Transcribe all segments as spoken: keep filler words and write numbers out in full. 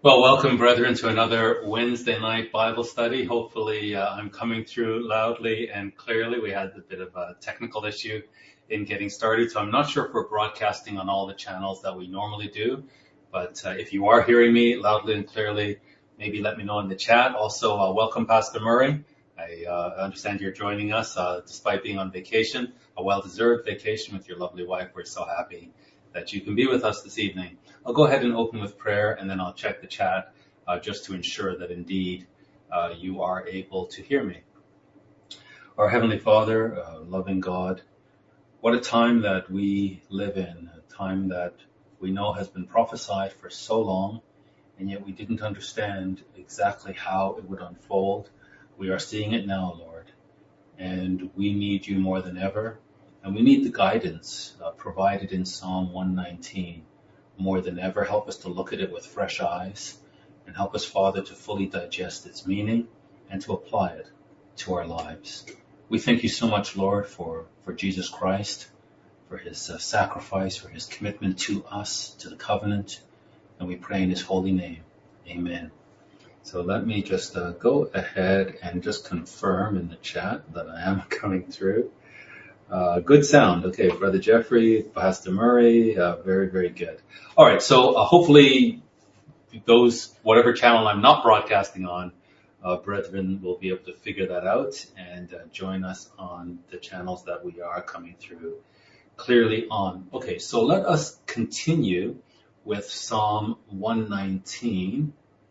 Well, welcome, brethren, to another Wednesday night Bible study. Hopefully, uh, I'm coming through loudly and clearly. We had a bit of a technical issue in getting started, so I'm not sure if we're broadcasting on all the channels that we normally do. But uh, if you are hearing me loudly and clearly, maybe let me know in the chat. Also, uh, welcome, Pastor Murray. I uh, understand you're joining us uh, despite being on vacation, a well-deserved vacation with your lovely wife. We're so happy that you can be with us this evening. I'll go ahead and open with prayer, and then I'll check the chat uh, just to ensure that indeed uh, you are able to hear me. Our Heavenly Father, uh, loving God, what a time that we live in, a time that we know has been prophesied for so long, and yet we didn't understand exactly how it would unfold. We are seeing it now, Lord, and we need you more than ever, and we need the guidance uh, provided in Psalm one nineteen. More than ever, help us to look at it with fresh eyes and help us, Father, to fully digest its meaning and to apply it to our lives. We thank you so much, Lord, for, for Jesus Christ, for his uh, sacrifice, for his commitment to us, to the covenant, and we pray in his holy name. Amen. So let me just uh, go ahead and just confirm in the chat that I am coming through. Uh, good sound. Okay, Brother Jeffrey, Pastor Murray, uh, very, very good. All right, so uh, hopefully those, whatever channel I'm not broadcasting on, uh, brethren will be able to figure that out and uh, join us on the channels that we are coming through clearly on. Okay, so let us continue with Psalm one nineteen,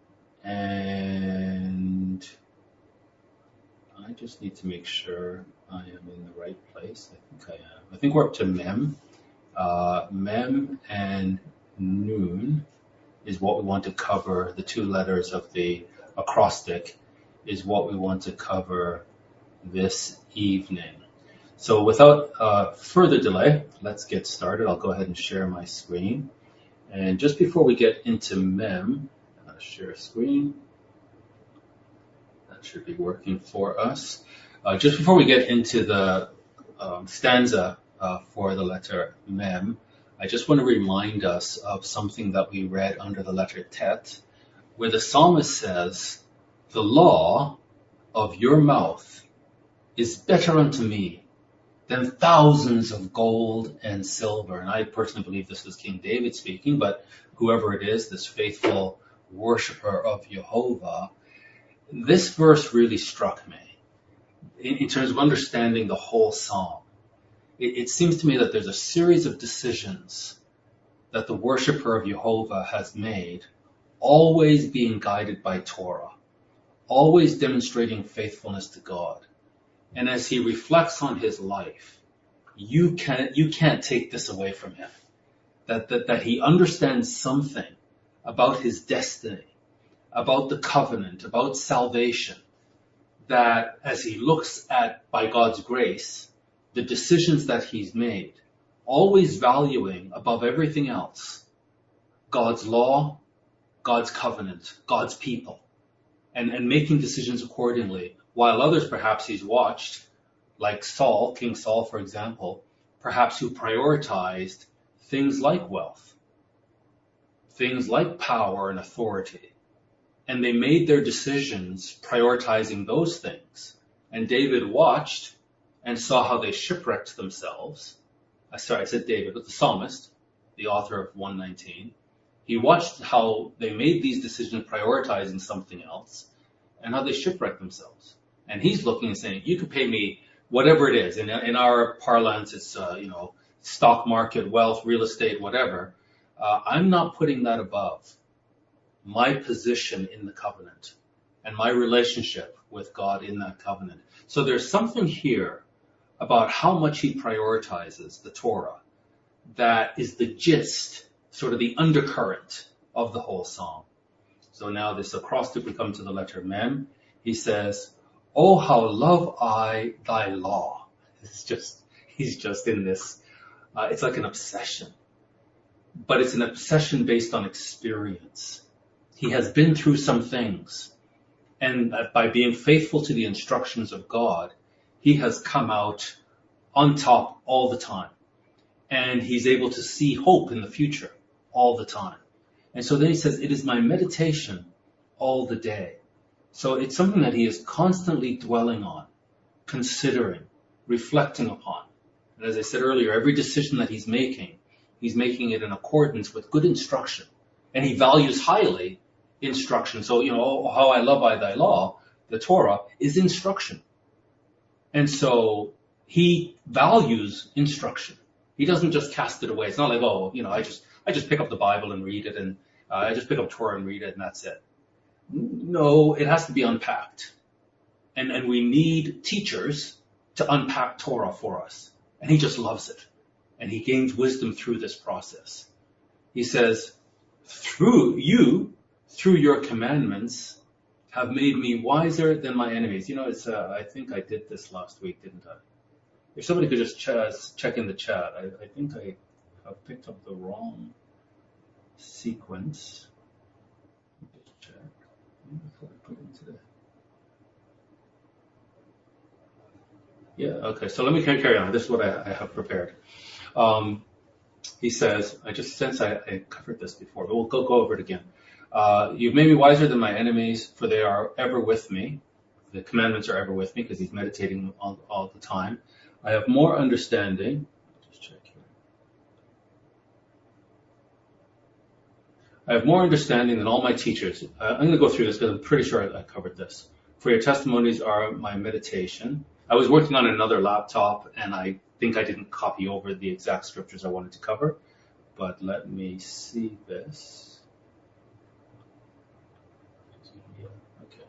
and I just need to make sure I am in the right place. I think I am. I think we're up to Mem. Uh, Mem and Noon is what we want to cover. The two letters of the acrostic is what we want to cover this evening. So without uh, further delay, let's get started. I'll go ahead and share my screen. And just before we get into Mem, uh, share screen. That should be working for us. Uh, just before we get into the um, stanza uh, for the letter Mem, I just want to remind us of something that we read under the letter Tet, where the psalmist says, "The law of your mouth is better unto me than thousands of gold and silver." And I personally believe this was King David speaking, but whoever it is, this faithful worshiper of Jehovah, this verse really struck me. In, in terms of understanding the whole psalm, it, it seems to me that there's a series of decisions that the worshiper of Jehovah has made, always being guided by Torah, always demonstrating faithfulness to God. And as he reflects on his life, you can't, you can't take this away from him, that, that, that he understands something about his destiny, about the covenant, about salvation, that as he looks at, by God's grace, the decisions that he's made, always valuing above everything else, God's law, God's covenant, God's people, and, and making decisions accordingly, while others perhaps he's watched, like Saul, King Saul, for example, perhaps who prioritized things like wealth, things like power and authority. And they made their decisions prioritizing those things. And David watched and saw how they shipwrecked themselves. Uh, sorry, I said David, but the psalmist, the author of one nineteen. He watched how they made these decisions prioritizing something else and how they shipwrecked themselves. And he's looking and saying, you could pay me whatever it is. In, in our parlance, it's, uh, you know, stock market, wealth, real estate, whatever. Uh, I'm not putting that above my position in the covenant and my relationship with God in that covenant. So there's something here about how much he prioritizes the Torah that is the gist, sort of the undercurrent of the whole psalm. So now this acrostic, we come to the letter Mem. He says, "Oh, how love I thy law." It's just, he's just in this, uh, it's like an obsession, but it's an obsession based on experience. He has been through some things, and by being faithful to the instructions of God, he has come out on top all the time. And he's able to see hope in the future all the time. And so then he says, it is my meditation all the day. So it's something that he is constantly dwelling on, considering, reflecting upon. And as I said earlier, every decision that he's making, he's making it in accordance with good instruction. And he values highly instruction. So, you know, how I love by thy law, the Torah, is instruction. And so he values instruction. He doesn't just cast it away. It's not like, oh, you know, I just I just pick up the Bible and read it, and uh, I just pick up Torah and read it, and that's it. No, it has to be unpacked. And, and we need teachers to unpack Torah for us. And he just loves it. And he gains wisdom through this process. He says, through you, through your commandments, have made me wiser than my enemies. You know, it's. Uh, I think I did this last week, didn't I? If somebody could just ch- check in the chat. I, I think I have picked up the wrong sequence. Just check. Before I put into the... Yeah, okay, so let me carry on. This is what I, I have prepared. Um, he says, I just sense I, I covered this before, but we'll go, go over it again. Uh, you've made me wiser than my enemies, for they are ever with me. The commandments are ever with me, because he's meditating all, all the time. I have more understanding. Just check here. I have more understanding than all my teachers. Uh, I'm going to go through this because I'm pretty sure I covered this. For your testimonies are my meditation. I was working on another laptop, and I think I didn't copy over the exact scriptures I wanted to cover. But let me see this. Okay.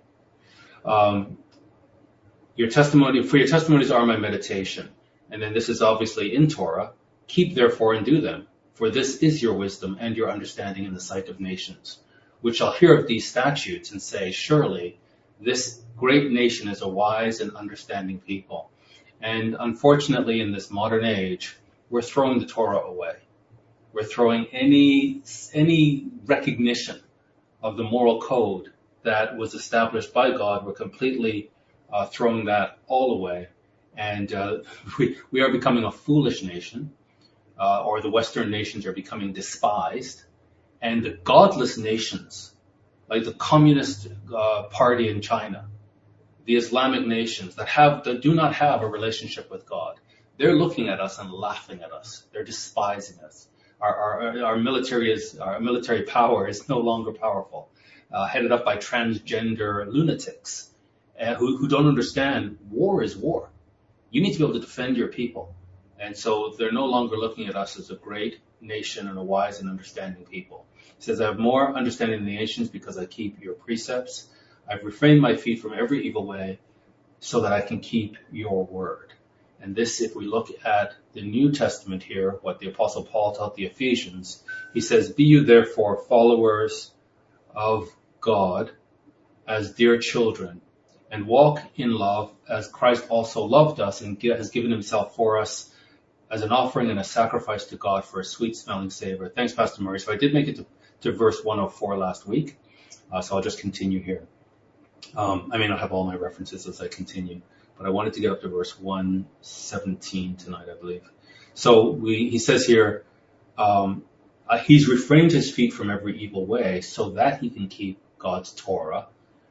Um, your testimony, for your testimonies are my meditation. And then this is obviously in Torah. Keep therefore and do them. For this is your wisdom and your understanding in the sight of nations, which shall hear of these statutes and say, surely this great nation is a wise and understanding people. And unfortunately, in this modern age, we're throwing the Torah away. We're throwing any, any recognition of the moral code that was established by God. We're completely uh, throwing that all away. And uh, we, we are becoming a foolish nation. Uh, or the Western nations are becoming despised, and the godless nations, like the Communist uh, Party in China, the Islamic nations that have that do not have a relationship with God, they're looking at us and laughing at us. They're despising us. Our, our, our military is our military power is no longer powerful, uh, headed up by transgender lunatics uh, who, who don't understand war is war. You need to be able to defend your people. And so they're no longer looking at us as a great nation and a wise and understanding people. He says, I have more understanding than the nations because I keep your precepts. I've refrained my feet from every evil way so that I can keep your word. And this, if we look at the New Testament here, what the Apostle Paul taught the Ephesians, he says, be you therefore followers of God as dear children, and walk in love as Christ also loved us and has given himself for us as an offering and a sacrifice to God for a sweet-smelling savor. Thanks, Pastor Murray. So I did make it to, to verse one oh four last week, uh, so I'll just continue here. Um, I may not have all my references as I continue, but I wanted to get up to verse one seventeen tonight, I believe. So we, he says here, um, uh, he's refrained his feet from every evil way so that he can keep God's Torah.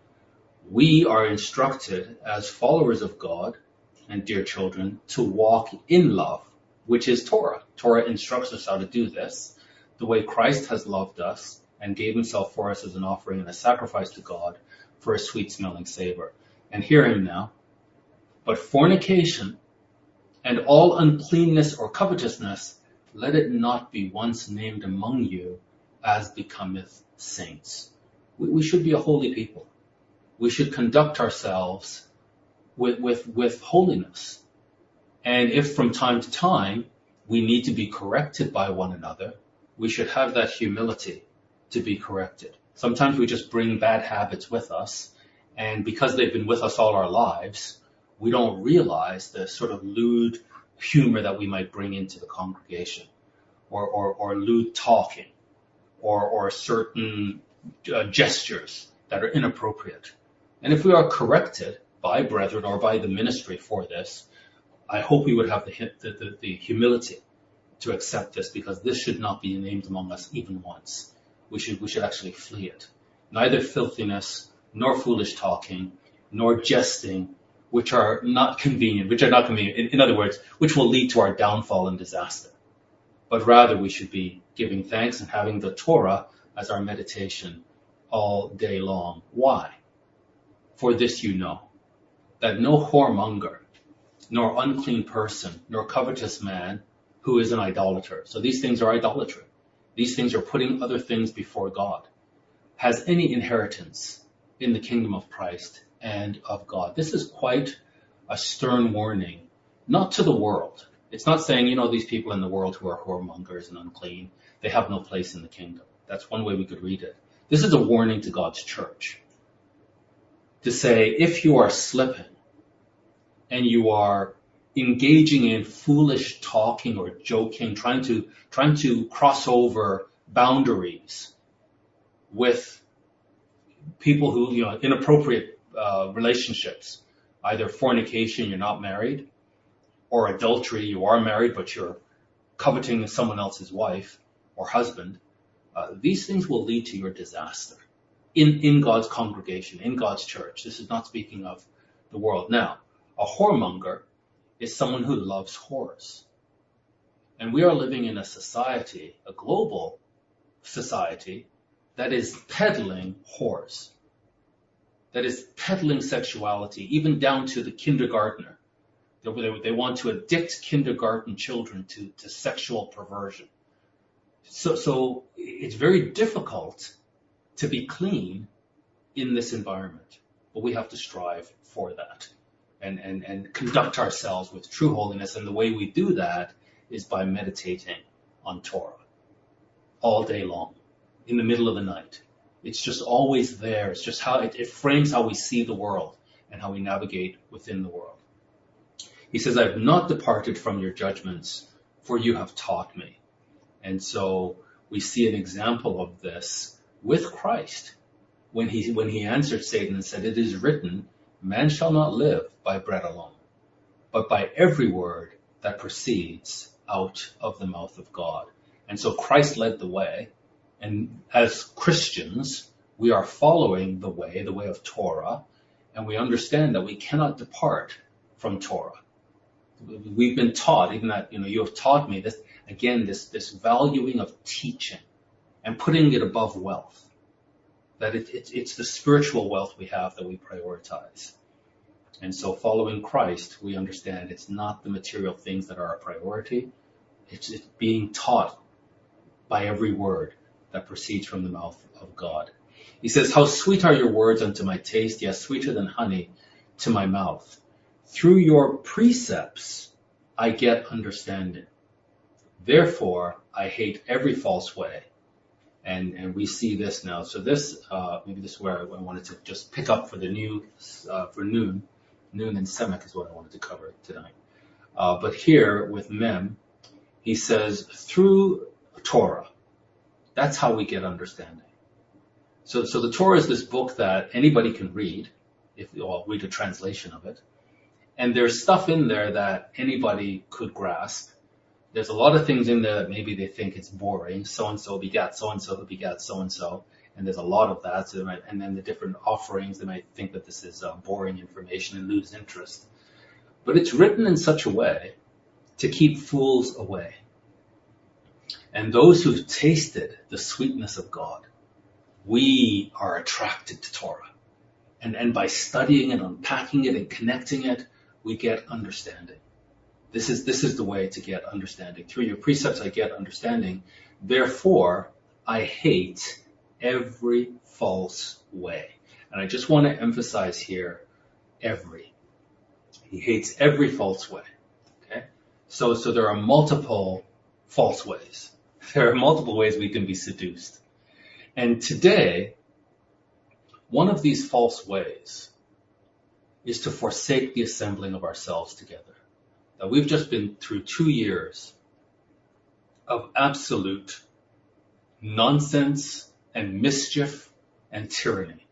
We are instructed as followers of God and dear children to walk in love, which is Torah. Torah instructs us how to do this, the way Christ has loved us and gave himself for us as an offering and a sacrifice to God for a sweet-smelling savor. And hear him now. But fornication and all uncleanness or covetousness, let it not be once named among you as becometh saints. We, we should be a holy people. We should conduct ourselves with, with, with holiness. And if from time to time we need to be corrected by one another, we should have that humility to be corrected. Sometimes we just bring bad habits with us, and because they've been with us all our lives, we don't realize the sort of lewd humor that we might bring into the congregation, or, or, or lewd talking, or, or certain uh, gestures that are inappropriate. And if we are corrected by brethren or by the ministry for this, I hope we would have the, the, the, the humility to accept this, because this should not be named among us even once. we should, we should actually flee it. Neither filthiness, nor foolish talking, nor jesting, which are not convenient, which are not convenient, in, in other words, which will lead to our downfall and disaster. But rather we should be giving thanks and having the Torah as our meditation all day long. Why? For this you know, that no whoremonger, nor unclean person, nor covetous man who is an idolater. So these things are idolatry. These things are putting other things before God, has any inheritance in the kingdom of Christ and of God. This is quite a stern warning, not to the world. It's not saying, you know, these people in the world who are whoremongers and unclean, they have no place in the kingdom. That's one way we could read it. This is a warning to God's church to say, if you are slipping and you are engaging in foolish talking or joking, trying to trying to cross over boundaries with people who, you know, inappropriate uh, relationships, either fornication, you're not married, or adultery, you are married but you're coveting someone else's wife or husband, uh, these things will lead to your disaster in, in God's congregation, in God's church. This is not speaking of the world. Now, a whoremonger is someone who loves whores. And we are living in a society, a global society, that is peddling whores, that is peddling sexuality, even down to the kindergartner. They, they want to addict kindergarten children to, to sexual perversion. So, so it's very difficult to be clean in this environment, but we have to strive for that and, and, and conduct ourselves with true holiness. And the way we do that is by meditating on Torah all day long, in the middle of the night. It's just always there. It's just how it, it frames how we see the world and how we navigate within the world. He says, I have not departed from your judgments, for you have taught me. And so we see an example of this with Christ when he, when he answered Satan and said, it is written, man shall not live by bread alone, but by every word that proceeds out of the mouth of God. And so Christ led the way. And as Christians, we are following the way, the way of Torah, and we understand that we cannot depart from Torah. We've been taught, even that, you know, you have taught me this, again, this, this valuing of teaching and putting it above wealth. That it, it, it's the spiritual wealth we have that we prioritize. And so following Christ, we understand it's not the material things that are our priority. It's, it's being taught by every word that proceeds from the mouth of God. He says, how sweet are your words unto my taste, yes, sweeter than honey to my mouth. Through your precepts I get understanding. Therefore I hate every false way. And, and we see this now. So this, uh, maybe this is where I wanted to just pick up for the new, uh, for noon. Noon and Semek is what I wanted to cover tonight. Uh, but here with Mem, he says, through Torah, that's how we get understanding. So, so the Torah is this book that anybody can read, if I'll read a translation of it. And there's stuff in there that anybody could grasp. There's a lot of things in there that maybe they think it's boring. So-and-so begat so-and-so who begat so-and-so. And there's a lot of that. So they might, and then the different offerings, they might think that this is uh, boring information and lose interest. But it's written in such a way to keep fools away. And those who've tasted the sweetness of God, we are attracted to Torah. And, and by studying and unpacking it and connecting it, we get understanding. This is, this is the way to get understanding. Through your precepts, I get understanding. Therefore, I hate every false way. And I just want to emphasize here, every. He hates every false way. Okay? So, so there are multiple false ways. There are multiple ways we can be seduced. And today, one of these false ways is to forsake the assembling of ourselves together. Now, we've just been through two years of absolute nonsense and mischief and tyranny.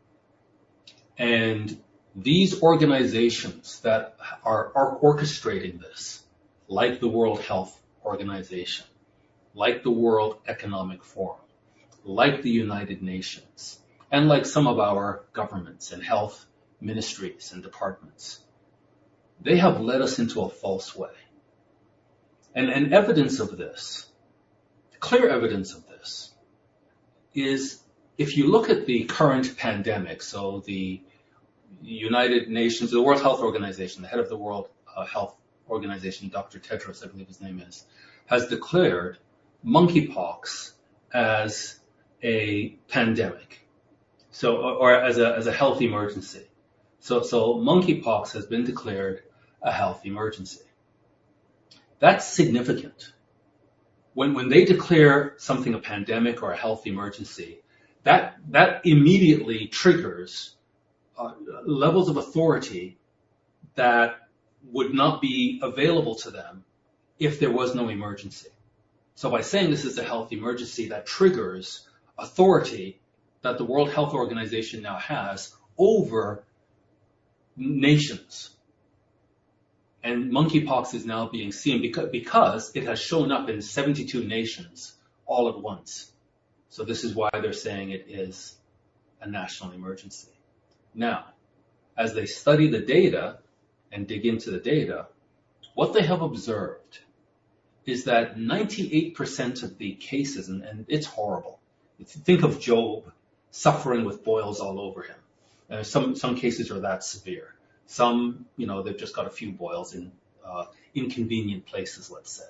And these organizations that are, are orchestrating this, like the World Health Organization, like the World Economic Forum, like the United Nations and like some of our governments and health ministries and departments, they have led us into a false way. And, and evidence of this, clear evidence of this, is if you look at the current pandemic, so the United Nations, the World Health Organization, the head of the World uh, Health Organization, Doctor Tedros, I believe his name is, has declared monkeypox as a pandemic, so or as a as a health emergency. So so monkeypox has been declared a health emergency. That's significant. When when they declare something a pandemic or a health emergency, that that immediately triggers uh, levels of authority that would not be available to them if there was no emergency. So by saying this is a health emergency, that triggers authority that the World Health Organization now has over nations. And monkeypox is now being seen because, because it has shown up in seventy-two nations all at once. So this is why they're saying it is a national emergency. Now, as they study the data and dig into the data, what they have observed is that ninety-eight percent of the cases, and, and it's horrible. If you think of Job suffering with boils all over him. Uh, some some cases are that severe. Some, you know, they've just got a few boils in uh, inconvenient places, let's say.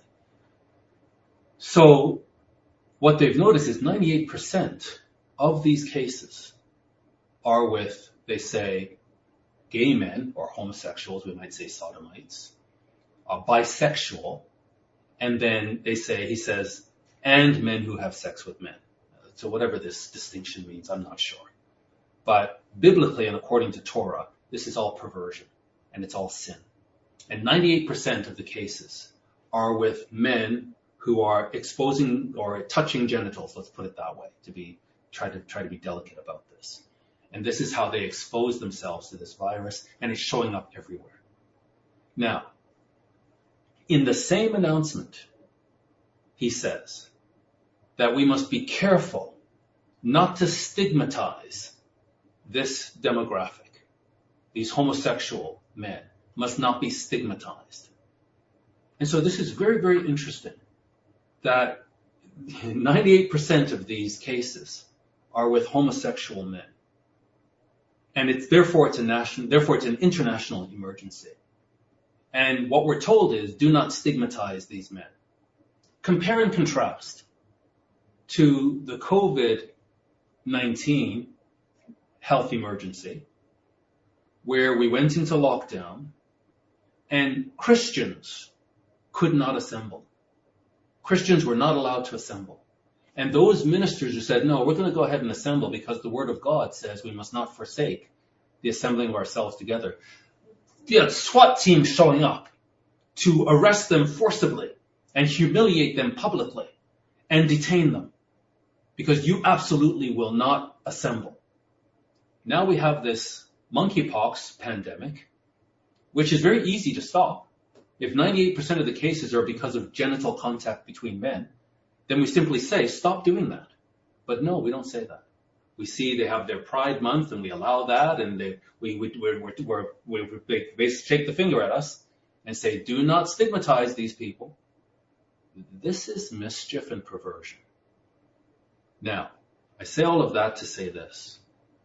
So what they've noticed is ninety-eight percent of these cases are with, they say, gay men or homosexuals, we might say sodomites, uh, bisexual, and then they say, he says, and men who have sex with men. So whatever this distinction means, I'm not sure. But biblically and according to Torah, this is all perversion and it's all sin. And ninety-eight percent of the cases are with men who are exposing or touching genitals, let's put it that way, to be try to try to be delicate about this. And this is how they expose themselves to this virus, and it's showing up everywhere. Now, in the same announcement, he says that we must be careful not to stigmatize this demographic. These homosexual men must not be stigmatized. And so this is very, very interesting that ninety-eight percent of these cases are with homosexual men. And it's therefore it's a national, therefore it's an international emergency. And what we're told is do not stigmatize these men. Compare and contrast to the COVID nineteen health emergency, where we went into lockdown and Christians could not assemble. Christians were not allowed to assemble. And those ministers who said, no, we're going to go ahead and assemble because the word of God says we must not forsake the assembling of ourselves together. The SWAT team showing up to arrest them forcibly and humiliate them publicly and detain them because you absolutely will not assemble. Now we have this monkeypox pandemic, which is very easy to stop. If ninety-eight percent of the cases are because of genital contact between men, then we simply say, stop doing that. But no, we don't say that. We see they have their Pride Month and we allow that, and they, we, we, we're, we're, we're, we're, they basically shake the finger at us and say, do not stigmatize these people. This is mischief and perversion. Now, I say all of that to say this.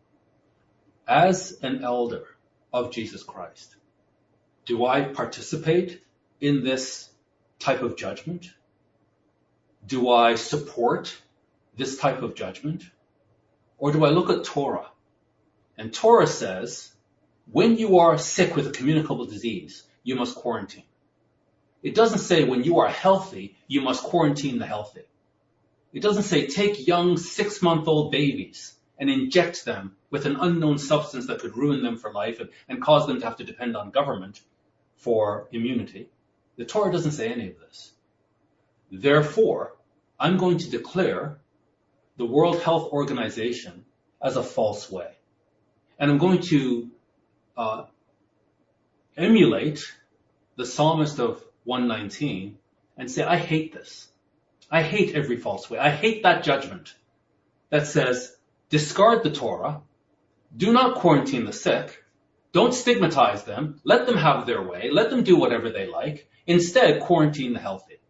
As an elder of Jesus Christ, do I participate in this type of judgment? Do I support this type of judgment? Or do I look at Torah? And Torah says, when you are sick with a communicable disease, you must quarantine. It doesn't say when you are healthy, you must quarantine the healthy. It doesn't say take young six-month-old babies and inject them with an unknown substance that could ruin them for life and, and cause them to have to depend on government for immunity. The Torah doesn't say any of this. Therefore, I'm going to declare the World Health Organization as a false way. And I'm going to uh, emulate the psalmist of one nineteen and say, I hate this. I hate every false way. I hate that judgment. that says, discard the Torah, do not quarantine the sick, don't stigmatize them, let them have their way, let them do whatever they like, instead quarantine the healthy.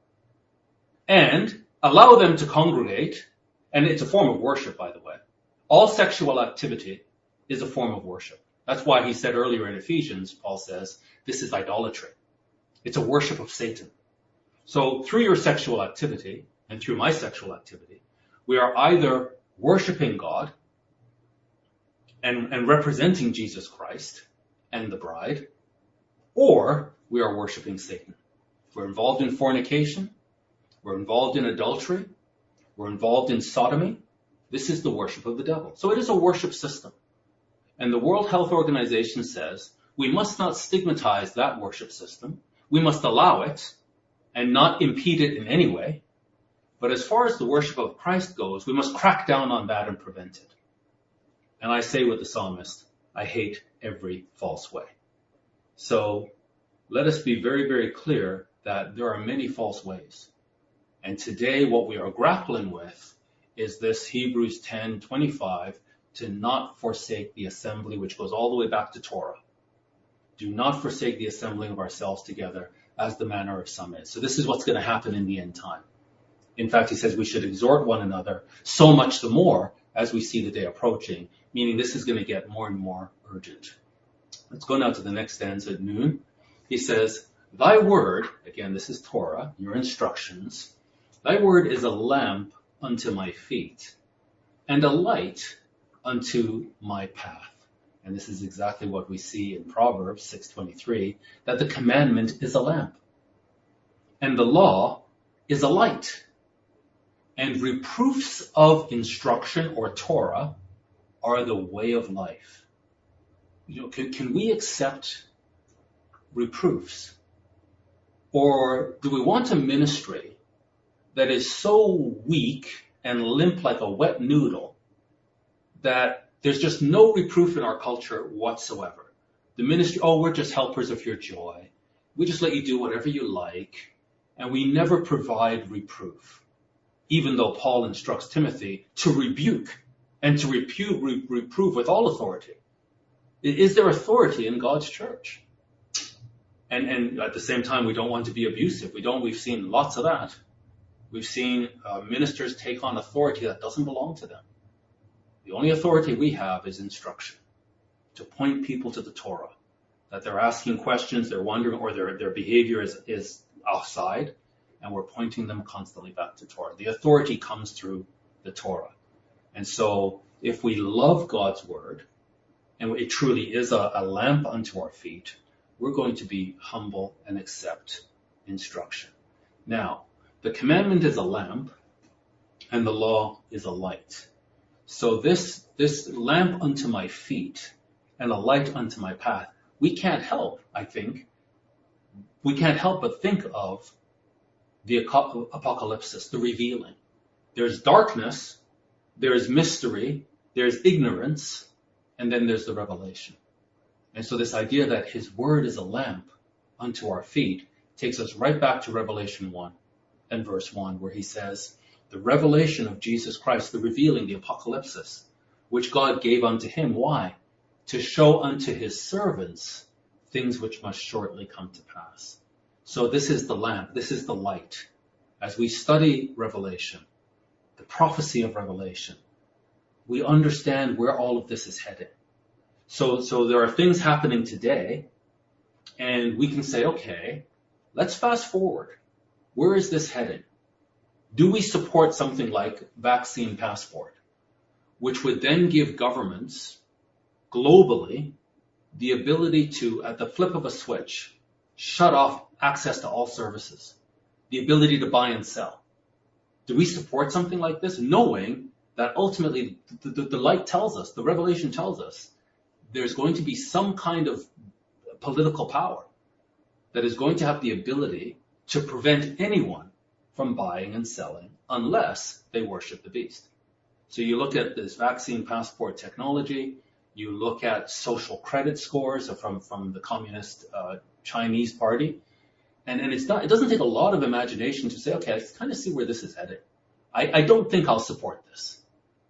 And allow them to congregate, and it's a form of worship, by the way. All sexual activity is a form of worship. That's why he said earlier in Ephesians, Paul says, this is idolatry. It's a worship of Satan. So through your sexual activity, and through my sexual activity, we are either worshiping God and, and representing Jesus Christ and the bride, or we are worshiping Satan. We're involved in fornication, we're involved in adultery, we're involved in sodomy. This is the worship of the devil. So it is a worship system. And the World Health Organization says we must not stigmatize that worship system. We must allow it and not impede it in any way. But as far as the worship of Christ goes, we must crack down on that and prevent it. And I say with the psalmist, I hate every false way. So let us be very, very clear that there are many false ways. And today what we are grappling with is this Hebrews ten twenty-five, to not forsake the assembly, which goes all the way back to Torah. Do not forsake the assembling of ourselves together, as the manner of some is. So this is what's going to happen in the end time. In fact, he says we should exhort one another, so much the more as we see the day approaching, meaning this is going to get more and more urgent. Let's go now to the next stanza at noon. He says, thy word, again, this is Torah, your instructions, thy word is a lamp unto my feet and a light unto my path. And this is exactly what we see in Proverbs six twenty-three, that the commandment is a lamp and the law is a light. And reproofs of instruction or Torah are the way of life. You know, can, can we accept reproofs? Or do we want a ministry that is so weak and limp like a wet noodle that there's just no reproof in our culture whatsoever? The ministry, oh, we're just helpers of your joy. We just let you do whatever you like. And we never provide reproof, even though Paul instructs Timothy to rebuke and to repu- re- reprove with all authority. Is there authority in God's church? And, and at the same time, we don't want to be abusive. We don't. We've seen lots of that. We've seen uh, ministers take on authority that doesn't belong to them. The only authority we have is instruction, to point people to the Torah, that they're asking questions, they're wondering, or their, their behavior is, is offside, and we're pointing them constantly back to Torah. The authority comes through the Torah. And so if we love God's word, and it truly is a, a lamp unto our feet, we're going to be humble and accept instruction. Now, the commandment is a lamp, and the law is a light. So this, this lamp unto my feet and a light unto my path, we can't help, I think, we can't help but think of the apocalypse, the revealing. There's darkness, there's mystery, there's ignorance, and then there's the revelation. And so this idea that his word is a lamp unto our feet takes us right back to Revelation one and verse one, where he says, the revelation of Jesus Christ, the revealing, the apocalypse, which God gave unto him. Why? To show unto his servants things which must shortly come to pass. So this is the lamp, this is the light. As we study Revelation, the prophecy of Revelation, we understand where all of this is headed. So, so there are things happening today, and we can say, okay, let's fast forward. Where is this headed? Do we support something like vaccine passport, which would then give governments globally the ability to, at the flip of a switch, shut off access to all services, the ability to buy and sell? Do we support something like this, knowing that ultimately the, the, the light tells us, the revelation tells us, there's going to be some kind of political power that is going to have the ability to prevent anyone from buying and selling unless they worship the beast. So you look at this vaccine passport technology, you look at social credit scores from, from the communist uh, Chinese party, and, and it's not, it doesn't take a lot of imagination to say, okay, let's kind of see where this is headed. I, I don't think I'll support this.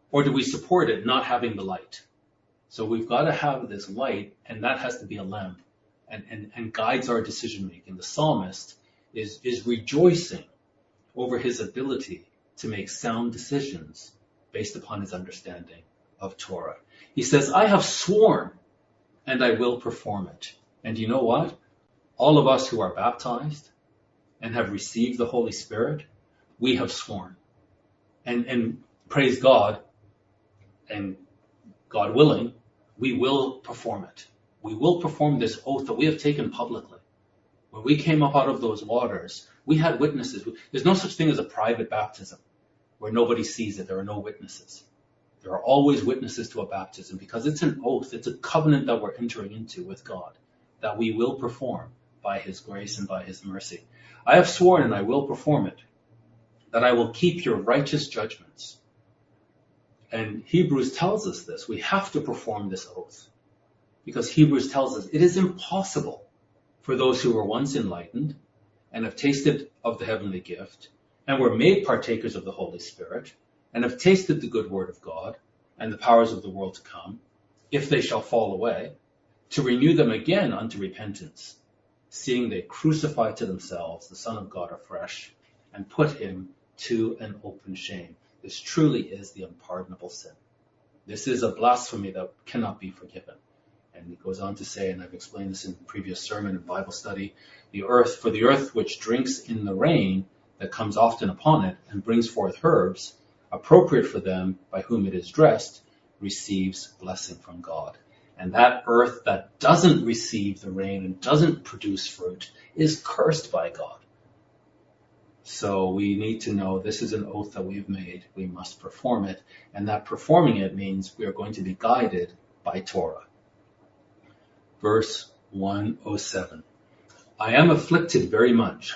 Or do we support it not having the light? So we've got to have this light, and that has to be a lamp and, and, and guides our decision making. The psalmist is, is rejoicing over his ability to make sound decisions based upon his understanding of Torah. He says, I have sworn and I will perform it. And you know what? All of us who are baptized and have received the Holy Spirit, we have sworn. And, and praise God, and God willing, we will perform it. We will perform this oath that we have taken publicly. When we came up out of those waters, we had witnesses. There's no such thing as a private baptism where nobody sees it. There are no witnesses. There are always witnesses to a baptism because it's an oath. It's a covenant that we're entering into with God that we will perform by his grace and by his mercy. I have sworn and I will perform it, that I will keep your righteous judgments. And Hebrews tells us this. We have to perform this oath because Hebrews tells us it is impossible for those who were once enlightened and have tasted of the heavenly gift and were made partakers of the Holy Spirit and have tasted the good word of God and the powers of the world to come, if they shall fall away, to renew them again unto repentance, seeing they crucify to themselves the Son of God afresh and put him to an open shame. This truly is the unpardonable sin. This is a blasphemy that cannot be forgiven. And he goes on to say, and I've explained this in the previous sermon and Bible study, the earth, for the earth which drinks in the rain that comes often upon it and brings forth herbs, appropriate for them by whom it is dressed, receives blessing from God. And that earth that doesn't receive the rain and doesn't produce fruit is cursed by God. So we need to know this is an oath that we've made. We must perform it. And that performing it means we are going to be guided by Torah. Verse one oh seven. I am afflicted very much.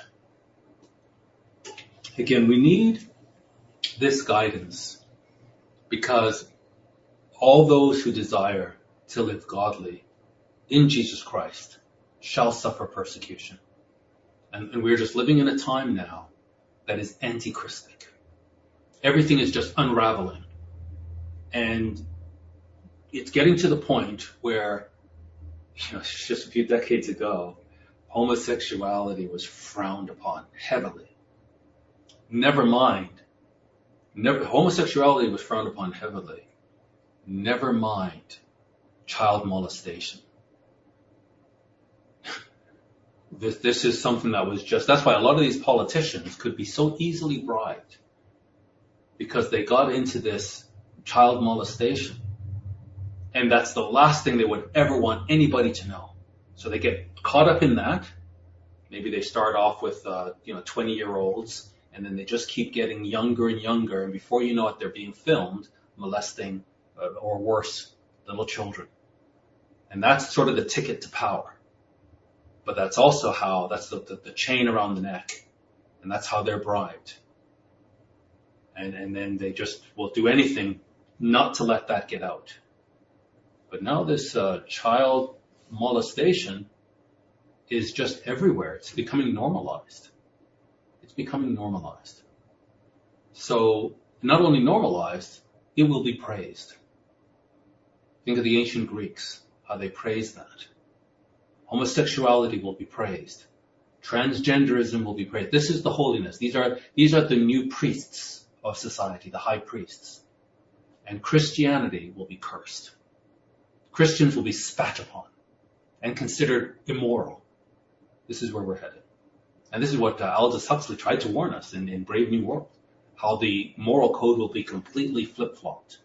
Again, we need this guidance because all those who desire to live godly in Jesus Christ shall suffer persecution. And, and we're just living in a time now that is anti-Christic. Everything is just unraveling. And it's getting to the point where, you know, just a few decades ago, homosexuality was frowned upon heavily. Never mind. Never, homosexuality was frowned upon heavily. Never mind child molestation. This, this is something that was just, that's why a lot of these politicians could be so easily bribed because they got into this child molestation. And that's the last thing they would ever want anybody to know. So they get caught up in that. Maybe they start off with, uh, you know, twenty year olds and then they just keep getting younger and younger. And before you know it, they're being filmed molesting uh, or worse, little children. And that's sort of the ticket to power. But that's also how, that's the, the, the chain around the neck. And that's how they're bribed. And, and then they just will do anything not to let that get out. But now this uh, child molestation is just everywhere. It's becoming normalized. It's becoming normalized. So not only normalized, it will be praised. Think of the ancient Greeks, how they praised that. Homosexuality will be praised. Transgenderism will be praised. This is the holiness. These are, these are the new priests of society, the high priests. And Christianity will be cursed. Christians will be spat upon and considered immoral. This is where we're headed. And this is what uh, Aldous Huxley tried to warn us in, in Brave New World, how the moral code will be completely flip-flopped.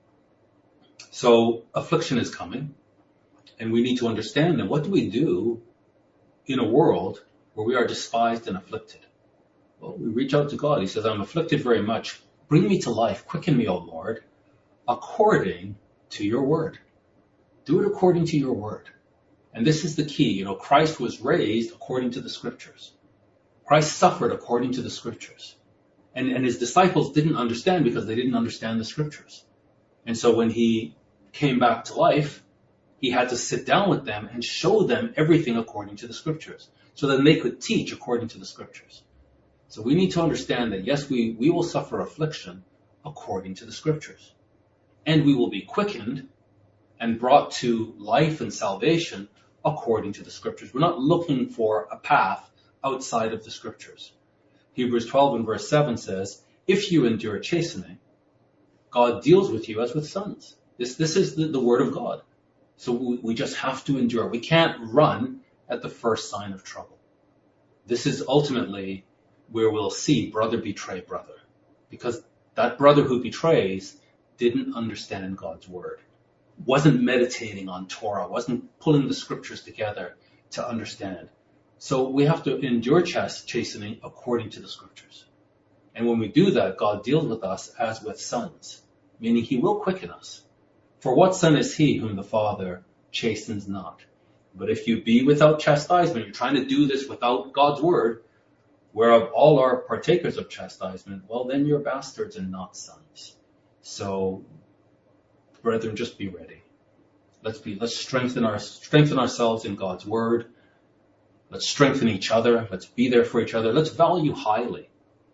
So affliction is coming. And we need to understand that what do we do in a world where we are despised and afflicted? Well, we reach out to God. He says, I'm afflicted very much. Bring me to life. Quicken me, O Lord, according to your word. Do it according to your word. And this is the key. You know, Christ was raised according to the scriptures. Christ suffered according to the scriptures. And, and his disciples didn't understand because they didn't understand the scriptures. And so when he came back to life, he had to sit down with them and show them everything according to the scriptures so that they could teach according to the scriptures. So we need to understand that, yes, we, we will suffer affliction according to the scriptures. and we will be quickened and brought to life and salvation according to the scriptures. We're not looking for a path outside of the scriptures. Hebrews twelve and verse seven says, if you endure chastening, God deals with you as with sons. This, this is the, the word of God. So we, we just have to endure. We can't run at the first sign of trouble. This is ultimately where we'll see brother betray brother, because that brother who betrays didn't understand God's word, wasn't meditating on Torah, wasn't pulling the scriptures together to understand. So we have to endure chastening according to the scriptures. And when we do that, God deals with us as with sons, meaning he will quicken us. For what son is he whom the Father chastens not? But if you be without chastisement, you're trying to do this without God's word, whereof all are partakers of chastisement, well, then you're bastards and not sons. So, brethren, just be ready. Let's be, let's strengthen our, strengthen ourselves in God's word. Let's strengthen each other. Let's be there for each other. Let's value highly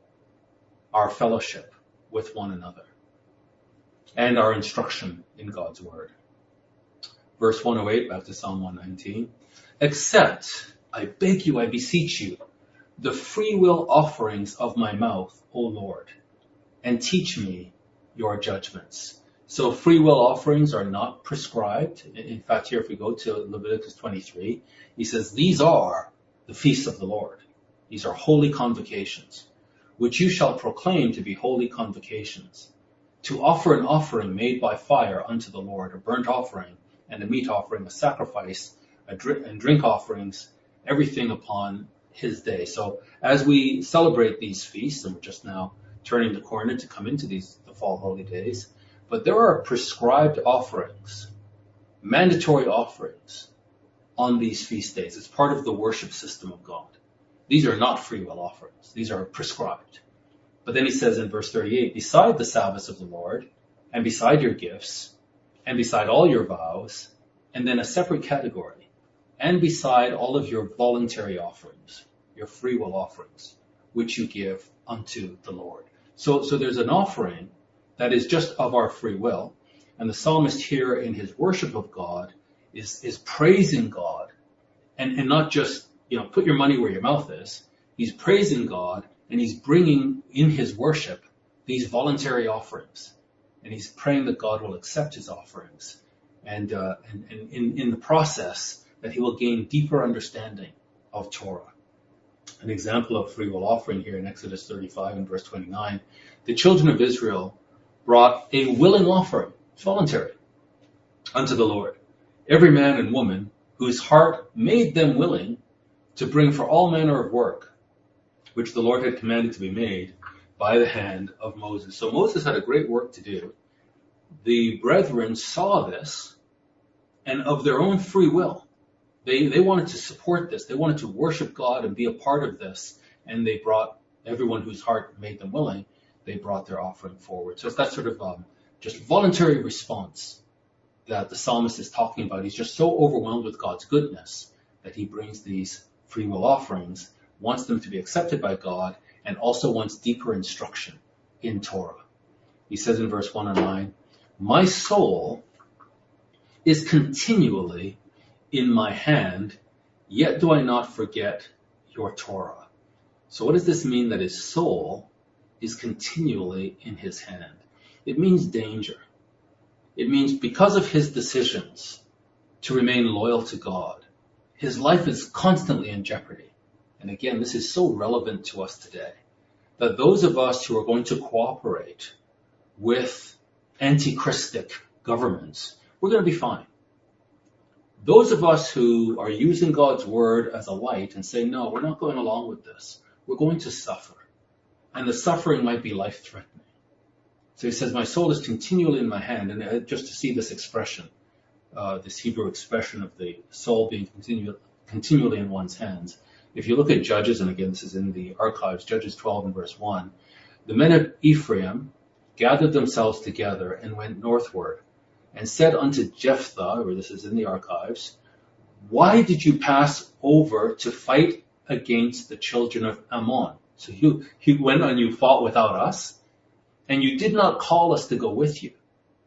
our fellowship with one another and our instruction in God's word. Verse one oh eight, back to Psalm one nineteen. Accept, I beg you, I beseech you, the free will offerings of my mouth, O Lord, and teach me your judgments. So free will offerings are not prescribed. In fact, here if we go to Leviticus twenty-three, he says, these are the feasts of the Lord. These are holy convocations, which you shall proclaim to be holy convocations, to offer an offering made by fire unto the Lord, a burnt offering and a meat offering, a sacrifice, a drink, and drink offerings, everything upon his day. So as we celebrate these feasts, and we're just now turning the corner to come into these the fall holy days, but there are prescribed offerings, mandatory offerings on these feast days. It's part of the worship system of God. These are not free will offerings. These are prescribed. But then he says in verse thirty-eight, beside the Sabbaths of the Lord, and beside your gifts, and beside all your vows, and then a separate category, and beside all of your voluntary offerings, your free will offerings, which you give unto the Lord. So, so there's an offering that is just of our free will, and the psalmist here in his worship of God is, is praising God, and, and not just, you know, put your money where your mouth is. He's praising God, and he's bringing in his worship these voluntary offerings. And he's praying that God will accept his offerings. And, uh, and, and in, in the process, that he will gain deeper understanding of Torah. An example of free will offering here in Exodus thirty-five and verse twenty-nine. The children of Israel brought a willing offering, voluntary, unto the Lord. Every man and woman whose heart made them willing to bring for all manner of work, which the Lord had commanded to be made by the hand of Moses. So Moses had a great work to do. The brethren saw this, and of their own free will, they, they wanted to support this. They wanted to worship God and be a part of this. And they brought everyone whose heart made them willing, they brought their offering forward. So it's that sort of um, just voluntary response that the psalmist is talking about. He's just so overwhelmed with God's goodness that he brings these free will offerings, wants them to be accepted by God, and also wants deeper instruction in Torah. He says in verse one oh nine, my soul is continually in my hand, yet do I not forget your Torah. So what does this mean that his soul is continually in his hand? It means danger. It means because of his decisions to remain loyal to God, his life is constantly in jeopardy. And again, this is so relevant to us today, that those of us who are going to cooperate with anti-Christic governments, we're going to be fine. Those of us who are using God's word as a light and say, no, we're not going along with this, we're going to suffer. And the suffering might be life-threatening. So he says, my soul is continually in my hand. And just to see this expression, uh, this Hebrew expression of the soul being continu- continually in one's hands, if you look at Judges, and again, this is in the archives, Judges twelve and verse one, the men of Ephraim gathered themselves together and went northward and said unto Jephthah, or this is in the archives, why did you pass over to fight against the children of Ammon? So you, you went and you fought without us, and you did not call us to go with you.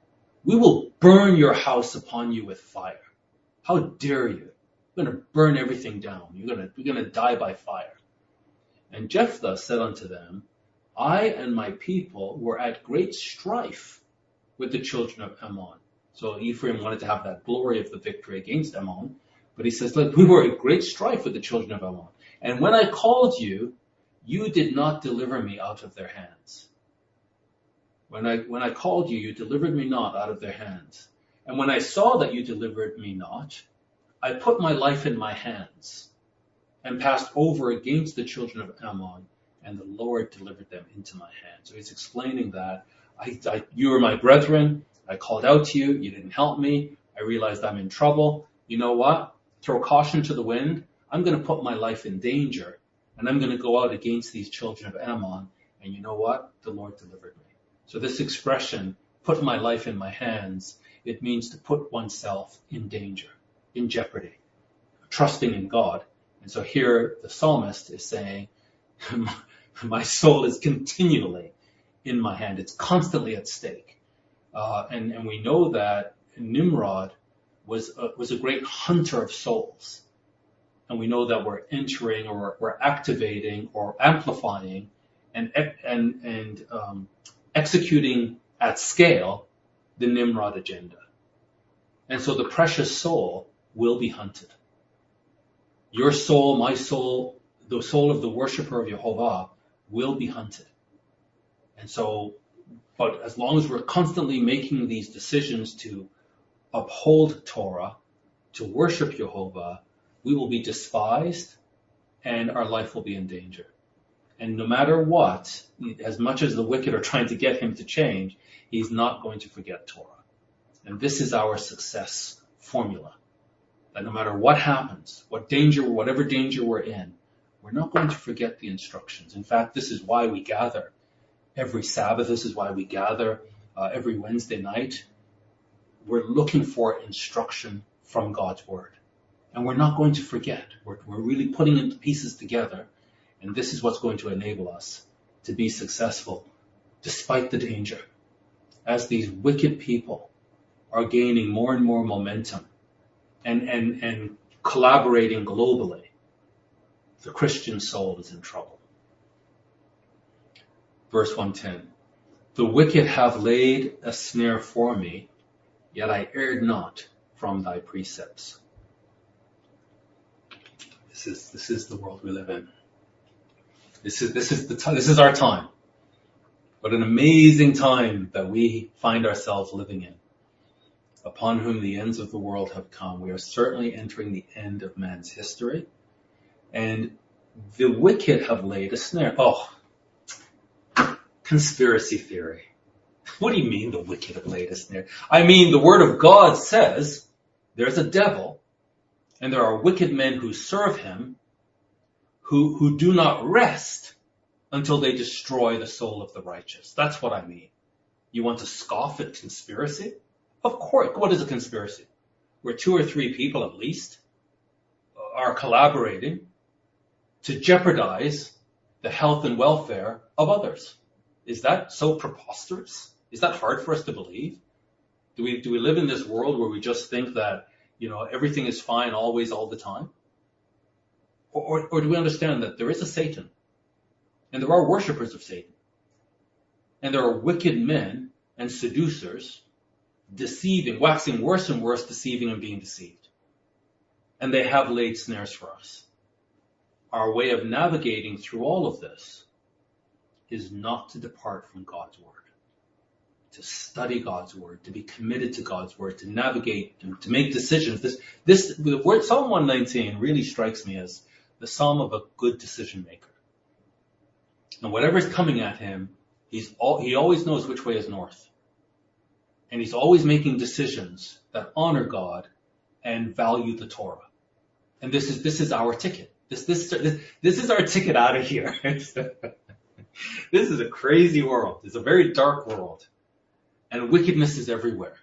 we will burn your house upon you with fire. How dare you? We're going to burn everything down. You're going to, you're going to die by fire. And Jephthah said unto them, I and my people were at great strife with the children of Ammon. So Ephraim wanted to have that glory of the victory against Ammon. But he says, look, we were at great strife with the children of Ammon. And when I called you, you did not deliver me out of their hands. When I, when I called you, you delivered me not out of their hands. And when I saw that you delivered me not, I put my life in my hands and passed over against the children of Ammon, and the Lord delivered them into my hand. So he's explaining that I, I, you were my brethren. I called out to you. You didn't help me. I realized I'm in trouble. You know what? Throw caution to the wind. I'm going to put my life in danger, and I'm going to go out against these children of Ammon. And you know what? The Lord delivered me. So this expression, put my life in my hands, it means to put oneself in danger, in jeopardy, trusting in God. And so here the psalmist is saying, my soul is continually in my hand. It's constantly at stake. Uh, and, and we know that Nimrod was a, was a great hunter of souls. And we know that we're entering or we're activating or amplifying and, and, and, um, executing at scale the Nimrod agenda. And so the precious soul will be hunted. Your soul, my soul, the soul of the worshiper of Jehovah will be hunted. And so, but as long as we're constantly making these decisions to uphold Torah, to worship Jehovah, we will be despised and our life will be in danger. And no matter what, as much as the wicked are trying to get him to change, he's not going to forget Torah. And this is our success formula. That no matter what happens, what danger, whatever danger we're in, we're not going to forget the instructions. In fact, this is why we gather every Sabbath. This is why we gather uh, every Wednesday night. We're looking for instruction from God's word. And we're not going to forget. We're, we're really putting the pieces together. And this is what's going to enable us to be successful despite the danger. As these wicked people are gaining more and more momentum and, and, and collaborating globally, the Christian soul is in trouble. Verse one ten, the wicked have laid a snare for me, yet I erred not from thy precepts. This is, this is the world we live in. This is, this is the time, this is our time. What an amazing time that we find ourselves living in. Upon whom the ends of the world have come. We are certainly entering the end of man's history. And the wicked have laid a snare. Oh, conspiracy theory. What do you mean the wicked have laid a snare? I mean, the word of God says there's a devil and there are wicked men who serve him who, who do not rest until they destroy the soul of the righteous. That's what I mean. You want to scoff at conspiracy? Of course. What is a conspiracy? Where two or three people at least are collaborating to jeopardize the health and welfare of others. Is that so preposterous? Is that hard for us to believe? Do we, do we live in this world where we just think that, you know, everything is fine always, all the time? Or, or, or do we understand that there is a Satan and there are worshippers of Satan and there are wicked men and seducers deceiving, waxing worse and worse, deceiving and being deceived. And they have laid snares for us. Our way of navigating through all of this is not to depart from God's word, to study God's word, to be committed to God's word, to navigate, to, to make decisions. This, this, the word Psalm one nineteen really strikes me as the psalm of a good decision maker. And whatever is coming at him, he's all, he always knows which way is north. And he's always making decisions that honor God and value the Torah. And this is, this is our ticket. This, this, this, this is our ticket out of here. This is a crazy world. It's a very dark world. And wickedness is everywhere.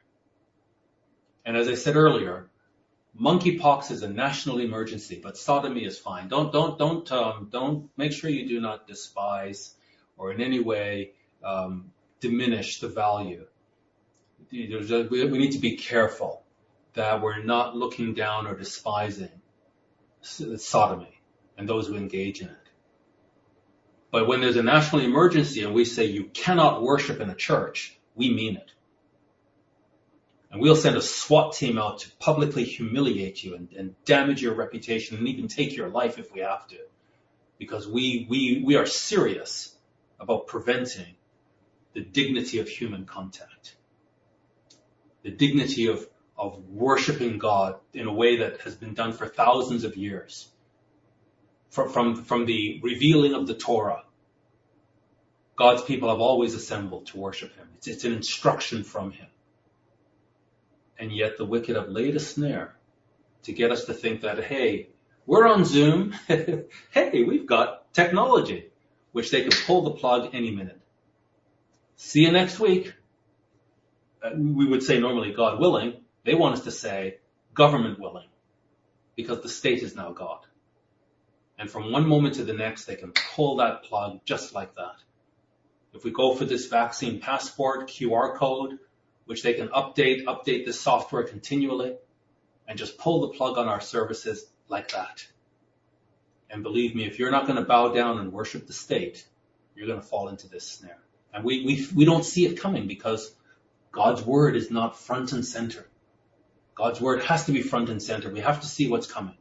And as I said earlier, monkeypox is a national emergency, but sodomy is fine. Don't, don't, don't, um, don't, make sure you do not despise or in any way, um, diminish the value. we need to be careful that we're not looking down or despising sodomy and those who engage in it. But when there's a national emergency and we say you cannot worship in a church, we mean it. And we'll send a SWAT team out to publicly humiliate you and, and damage your reputation and even take your life if we have to. Because we, we, we are serious about preventing the dignity of human contact. The dignity of, of worshiping God in a way that has been done for thousands of years. From, from, from the revealing of the Torah, God's people have always assembled to worship him. It's, it's an instruction from him. And yet the wicked have laid a snare to get us to think that, hey, we're on Zoom. Hey, we've got technology, which they can pull the plug any minute. See you next week. Uh, we would say normally God willing. They want us to say government willing, because the state is now God. And from one moment to the next, they can pull that plug just like that. If we go for this vaccine passport Q R code, which they can update, update the software continually, and just pull the plug on our services like that. And believe me, if you're not going to bow down and worship the state, you're going to fall into this snare. And we, we, we don't see it coming because God's word is not front and center. God's word has to be front and center. We have to see what's coming.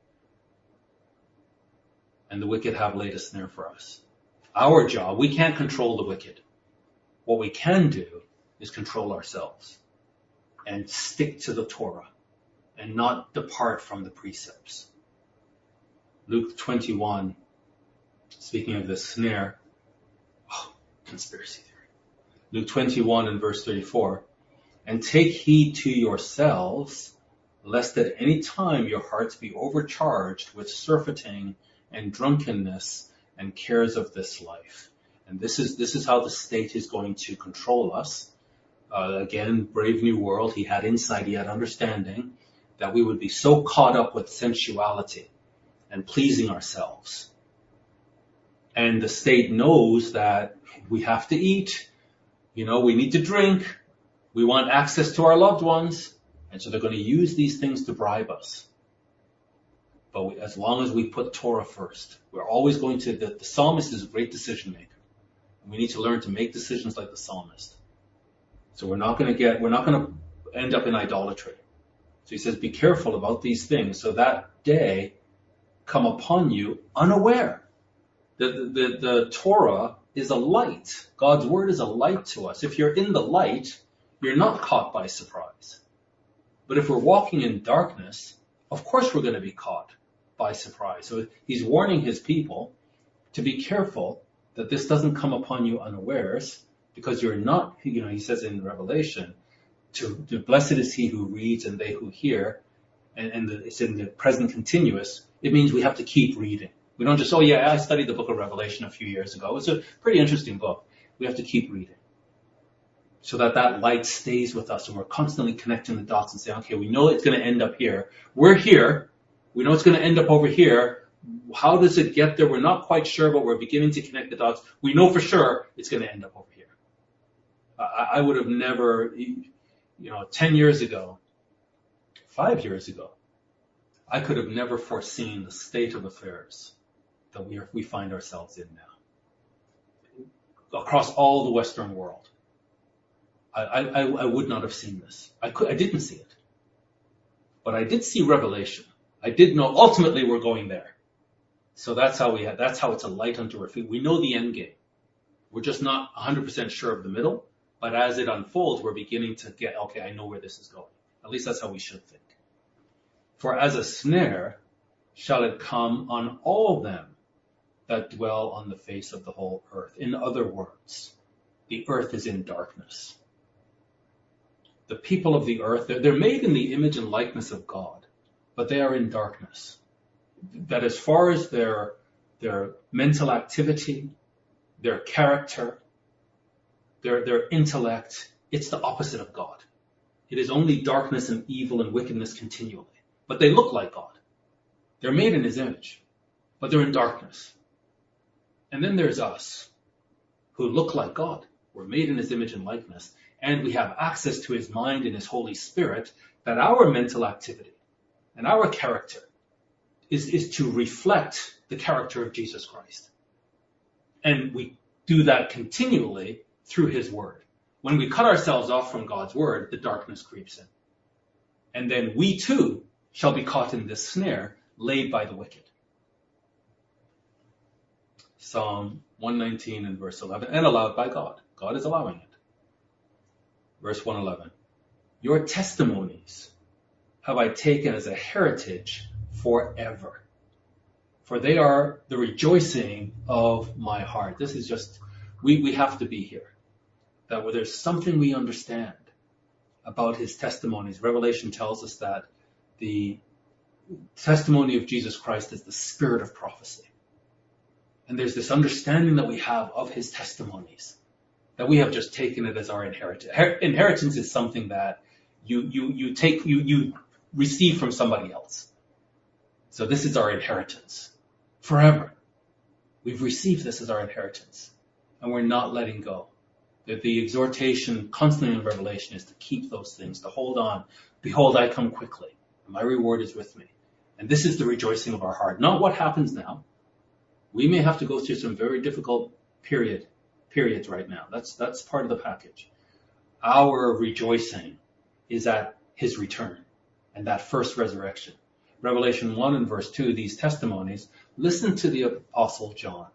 And the wicked have laid a snare for us. Our job, we can't control the wicked. What we can do is control ourselves and stick to the Torah and not depart from the precepts. Luke twenty-one, speaking of the snare, oh, conspiracy theory. Luke twenty-one and verse thirty-four, and take heed to yourselves, lest at any time your hearts be overcharged with surfeiting and drunkenness and cares of this life. And this is, this is how the state is going to control us. Uh, again, Brave New World, he had insight, he had understanding that we would be so caught up with sensuality and pleasing ourselves. And the state knows that we have to eat, you know, we need to drink, we want access to our loved ones, and so they're going to use these things to bribe us. But we, as long as we put Torah first, we're always going to, the, the psalmist is a great decision maker. We need to learn to make decisions like the psalmist. So we're not going to get, we're not going to end up in idolatry. So he says, be careful about these things so that day come upon you unaware. The, the, the, the Torah is a light. God's word is a light to us. If you're in the light, you're not caught by surprise. But if we're walking in darkness, of course we're going to be caught by surprise. So he's warning his people to be careful that this doesn't come upon you unawares, because you're not, you know, he says in Revelation, to, to blessed is he who reads and they who hear, and, and the, it's in the present continuous. It means we have to keep reading. We don't just, oh yeah, I studied the book of Revelation a few years ago. It's a pretty interesting book. We have to keep reading so that that light stays with us and we're constantly connecting the dots and saying, okay, we know it's going to end up here. We're here. We know it's going to end up over here. How does it get there? We're not quite sure, but we're beginning to connect the dots. We know for sure it's going to end up over here. I, I would have never, you know, ten years ago, five years ago, I could have never foreseen the state of affairs that we are, we find ourselves in now. Across all the Western world. I, I, I would not have seen this. I could, I didn't see it. But I did see Revelation. I did know ultimately we're going there. So that's how we have, that's how it's a light unto our feet. We know the end game. We're just not one hundred percent sure of the middle, but as it unfolds, we're beginning to get, okay, I know where this is going. At least that's how we should think. For as a snare shall it come on all them that dwell on the face of the whole earth. In other words, the earth is in darkness. The people of the earth, they're, they're made in the image and likeness of God, but they are in darkness. That as far as their, their mental activity, their character, their, their intellect, it's the opposite of God. It is only darkness and evil and wickedness continually. But they look like God. They're made in his image, but they're in darkness. And then there's us, who look like God. We're made in his image and likeness, and we have access to his mind and his Holy Spirit, that our mental activity and our character is, is to reflect the character of Jesus Christ. And we do that continually through his word. When we cut ourselves off from God's word, the darkness creeps in. And then we too shall be caught in this snare laid by the wicked. Psalm one nineteen and verse eleven, and allowed by God. God is allowing it. Verse one eleven, your testimonies have I taken as a heritage forever, for they are the rejoicing of my heart. This is just, we, we have to be here. That where there's something we understand about his testimonies. Revelation tells us that the testimony of Jesus Christ is the spirit of prophecy. And there's this understanding that we have of his testimonies, that we have just taken it as our inheritance. Her- inheritance is something that you, you, you take, you, you receive from somebody else. So this is our inheritance forever. We've received this as our inheritance, and we're not letting go. The, the exhortation constantly in Revelation is to keep those things, to hold on. Behold, I come quickly. My reward is with me. And this is the rejoicing of our heart. Not what happens now. We may have to go through some very difficult period, periods right now. That's, that's part of the package. Our rejoicing is at his return and that first resurrection. Revelation one and verse two, these testimonies, listen to the Apostle John.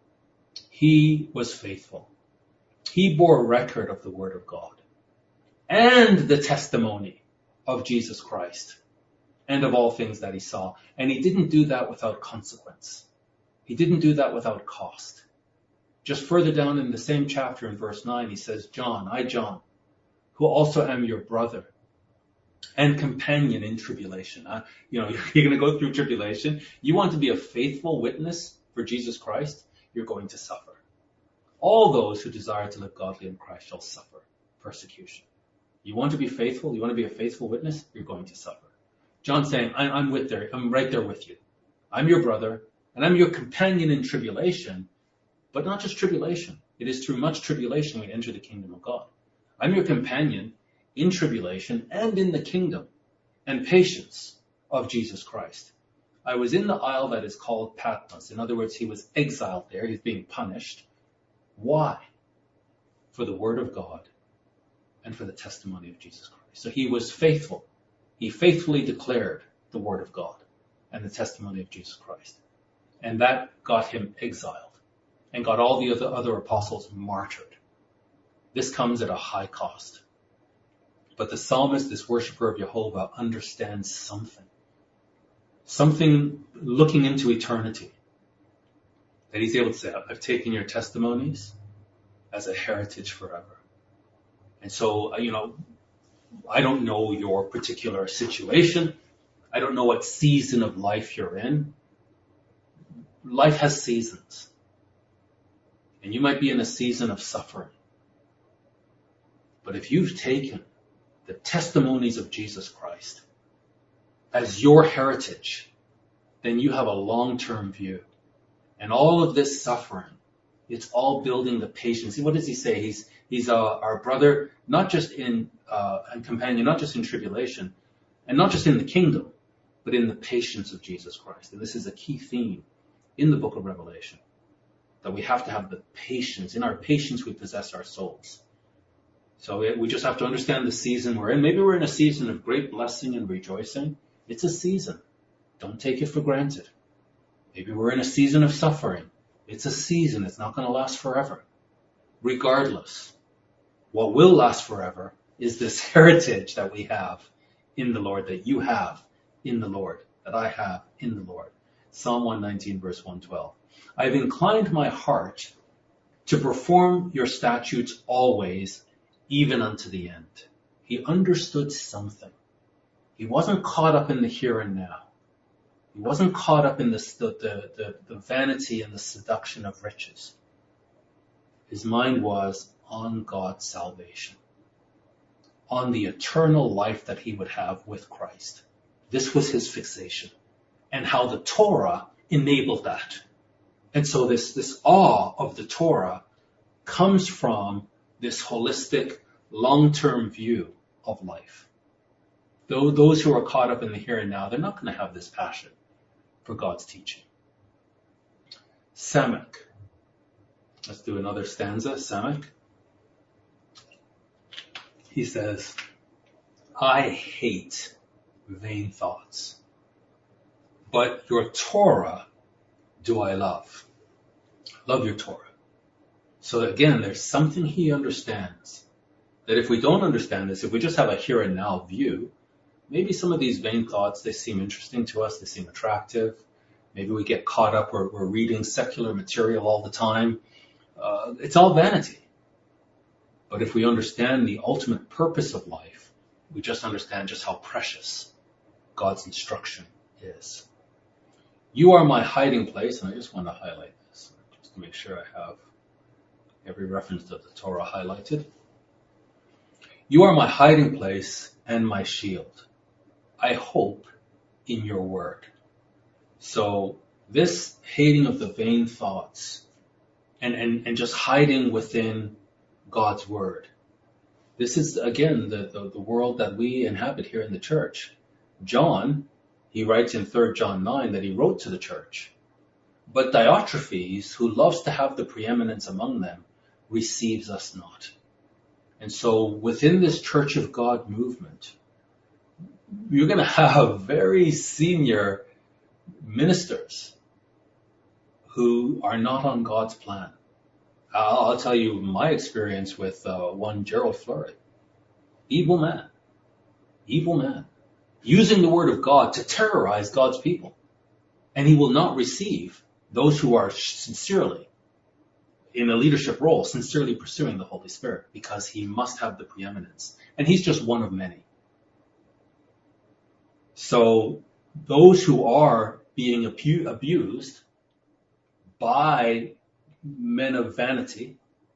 He was faithful. He bore record of the word of God and the testimony of Jesus Christ and of all things that he saw. And he didn't do that without consequence. He didn't do that without cost. Just further down in the same chapter in verse nine, he says, John, I, John, who also am your brother and companion in tribulation. Uh, you know, you're going to go through tribulation. You want to be a faithful witness for Jesus Christ, you're going to suffer. All those who desire to live godly in Christ shall suffer persecution. You want to be faithful? You want to be a faithful witness? You're going to suffer. John's saying, I'm, I'm with there. I'm right there with you. I'm your brother, and I'm your companion in tribulation, but not just tribulation. It is through much tribulation we enter the kingdom of God. I'm your companion in tribulation and in the kingdom and patience of Jesus Christ. I was in the isle that is called Patmos. In other words, he was exiled there. He's being punished. Why? For the word of God and for the testimony of Jesus Christ. So he was faithful. He faithfully declared the word of God and the testimony of Jesus Christ. And that got him exiled and got all the other, other apostles martyred. This comes at a high cost. But the psalmist, this worshiper of Jehovah, understands something. Something looking into eternity. That he's able to say, I've taken your testimonies as a heritage forever. And so, you know, I don't know your particular situation. I don't know what season of life you're in. Life has seasons. And you might be in a season of suffering. But if you've taken the testimonies of Jesus Christ as your heritage, then you have a long-term view. And all of this suffering, it's all building the patience. See, what does he say? He's he's uh, our brother, not just in uh, and companion, not just in tribulation, and not just in the kingdom, but in the patience of Jesus Christ. And this is a key theme in the book of Revelation, that we have to have the patience. In our patience, we possess our souls. So we just have to understand the season we're in. Maybe we're in a season of great blessing and rejoicing. It's a season. Don't take it for granted. Maybe we're in a season of suffering. It's a season. It's not going to last forever. Regardless, what will last forever is this heritage that we have in the Lord, that you have in the Lord, that I have in the Lord. Psalm one nineteen, verse one twelve. I have inclined my heart to perform your statutes always, even unto the end. He understood something. He wasn't caught up in the here and now. He wasn't caught up in the, the, the, the vanity and the seduction of riches. His mind was on God's salvation, on the eternal life that he would have with Christ. This was his fixation, and how the Torah enabled that. And so this, this awe of the Torah comes from this holistic, long-term view of life. Though those who are caught up in the here and now, they're not going to have this passion for God's teaching. Samak. Let's do another stanza. Samak. He says, I hate vain thoughts, but your Torah do I love. Love your Torah. So again, there's something he understands. That if we don't understand this, if we just have a here and now view, maybe some of these vain thoughts, they seem interesting to us, they seem attractive. Maybe we get caught up, we're, we're reading secular material all the time. Uh, it's all vanity. But if we understand the ultimate purpose of life, we just understand just how precious God's instruction is. You are my hiding place, and I just want to highlight this, just to make sure I have every reference to the Torah highlighted. You are my hiding place and my shield. I hope in your word. So this hating of the vain thoughts and, and, and just hiding within God's word. This is, again, the, the, the world that we inhabit here in the church. John, he writes in Third John nine that he wrote to the church. But Diotrephes, who loves to have the preeminence among them, receives us not. And so within this Church of God movement, you're going to have very senior ministers who are not on God's plan. I'll, I'll tell you my experience with uh, one Gerald Flurry. Evil man. Evil man. Using the word of God to terrorize God's people. And he will not receive those who are sincerely in a leadership role, sincerely pursuing the Holy Spirit, because he must have the preeminence. And he's just one of many. So those who are being abu- abused by men of vanity,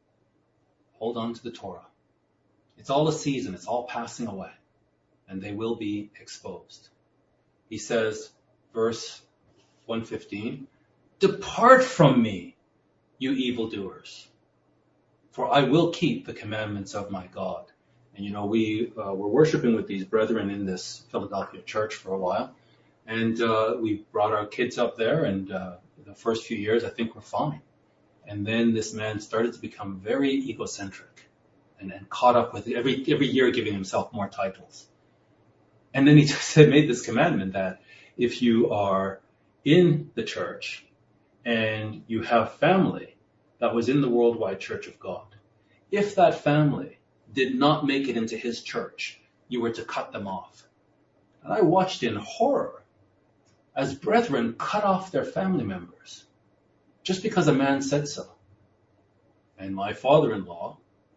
hold on to the Torah. It's all a season. It's all passing away. And they will be exposed. He says, verse one fifteen, depart from me, you evildoers, for I will keep the commandments of my God. And, you know, we uh, were worshiping with these brethren in this Philadelphia church for a while. And uh, we brought our kids up there, and uh, the first few years, I think we're fine. And then this man started to become very egocentric and, and caught up with every every year giving himself more titles. And then he just had made this commandment that if you are in the church and you have family that was in the worldwide Church of God, if that family did not make it into his church, you were to cut them off. And I watched in horror as brethren cut off their family members just because a man said so. And my father-in-law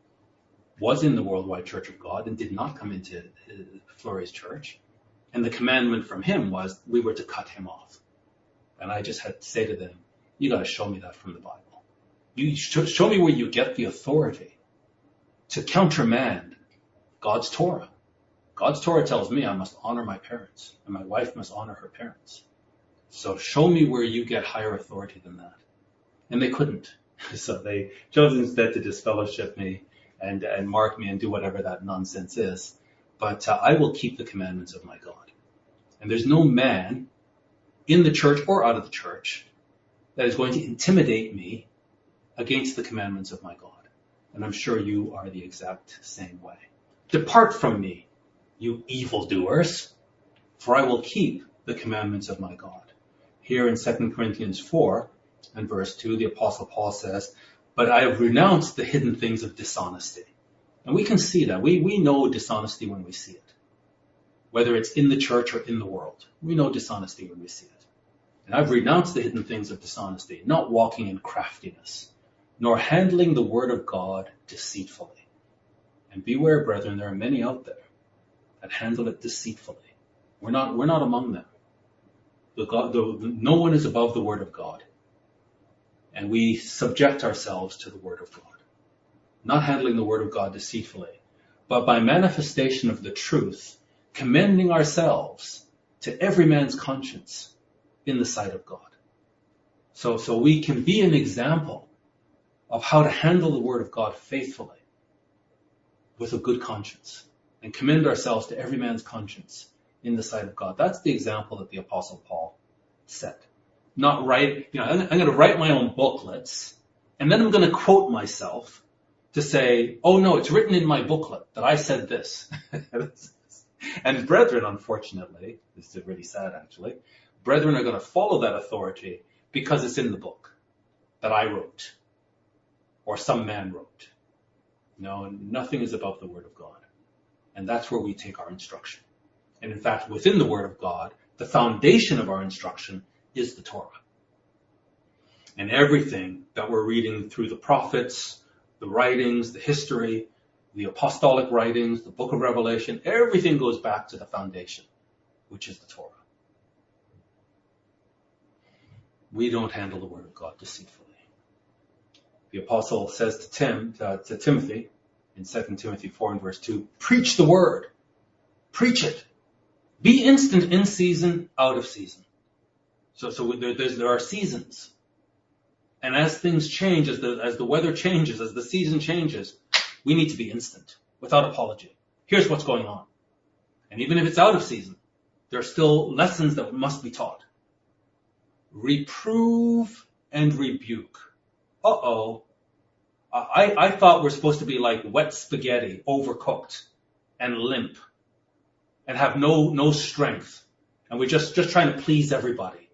was in the Worldwide Church of God and did not come into Flurry's church. And the commandment from him was we were to cut him off. And I just had to say to them, you got to show me that from the Bible. You show me where you get the authority to countermand God's Torah. God's Torah tells me I must honor my parents, and my wife must honor her parents. So show me where you get higher authority than that. And they couldn't. So they chose instead to disfellowship me and, and mark me and do whatever that nonsense is. But uh, I will keep the commandments of my God. And there's no man in the church or out of the church that is going to intimidate me against the commandments of my God. And I'm sure you are the exact same way. Depart from me, you evildoers, for I will keep the commandments of my God. Here in Second Corinthians four and verse two, the Apostle Paul says, but I have renounced the hidden things of dishonesty. And we can see that. We, we know dishonesty when we see it. Whether it's in the church or in the world. We know dishonesty when we see it. And I've renounced the hidden things of dishonesty, not walking in craftiness, nor handling the word of God deceitfully. And beware, brethren, there are many out there that handle it deceitfully. We're not, we're not among them. The God, the, no one is above the word of God. And we subject ourselves to the word of God. Not handling the word of God deceitfully, but by manifestation of the truth, commending ourselves to every man's conscience in the sight of God. So, so we can be an example of how to handle the word of God faithfully. with a good conscience and commend ourselves to every man's conscience in the sight of God. That's the example that the Apostle Paul set. Not write, you know, I'm, I'm going to write my own booklets, and then I'm going to quote myself to say, oh no, it's written in my booklet that I said this. And brethren, unfortunately, this is really sad actually, brethren are going to follow that authority because it's in the book that I wrote or some man wrote. No, nothing is above the Word of God. And that's where we take our instruction. And in fact, within the Word of God, the foundation of our instruction is the Torah. And everything that we're reading through the prophets, the writings, the history, the apostolic writings, the book of Revelation, everything goes back to the foundation, which is the Torah. We don't handle the Word of God deceitfully. The apostle says to Tim, uh, to Timothy, in Second Timothy four and verse two, preach the word. Preach it. Be instant in season, out of season. So, so there, there's, there are seasons. And as things change, as the, as the weather changes, as the season changes, we need to be instant, without apology. Here's what's going on. And even if it's out of season, there are still lessons that must be taught. Reprove and rebuke. Uh-oh. I, I thought we're supposed to be like wet spaghetti, overcooked and limp and have no, no strength. And we're just, just trying to please everybody.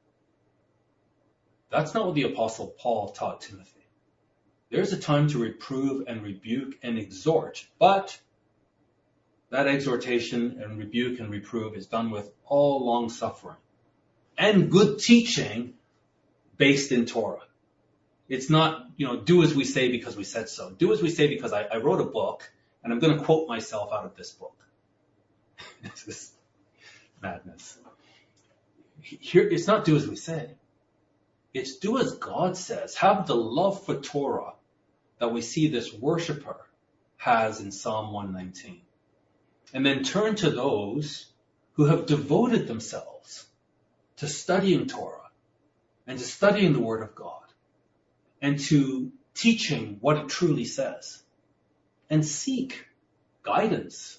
That's not what the Apostle Paul taught Timothy. There's a time to reprove and rebuke and exhort, but that exhortation and rebuke and reprove is done with all long suffering and good teaching based in Torah. It's not, you know, do as we say because we said so. Do as we say because I, I wrote a book and I'm going to quote myself out of this book. This is madness. Here, it's not do as we say. It's do as God says. Have the love for Torah that we see this worshiper has in Psalm one nineteen. And then turn to those who have devoted themselves to studying Torah and to studying the Word of God and to teaching what it truly says and seek guidance.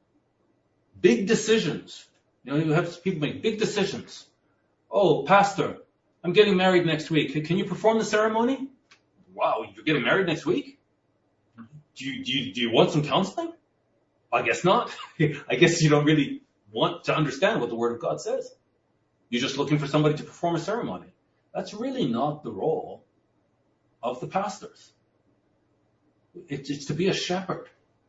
Big decisions. You know, you have people make big decisions. Oh, pastor, I'm getting married next week. Can you perform the ceremony? Wow, you're getting married next week? Do you, do you, do you want some counseling? I guess not. I guess you don't really want to understand what the Word of God says. You're just looking for somebody to perform a ceremony. That's really not the role of the pastors. It's to be a shepherd.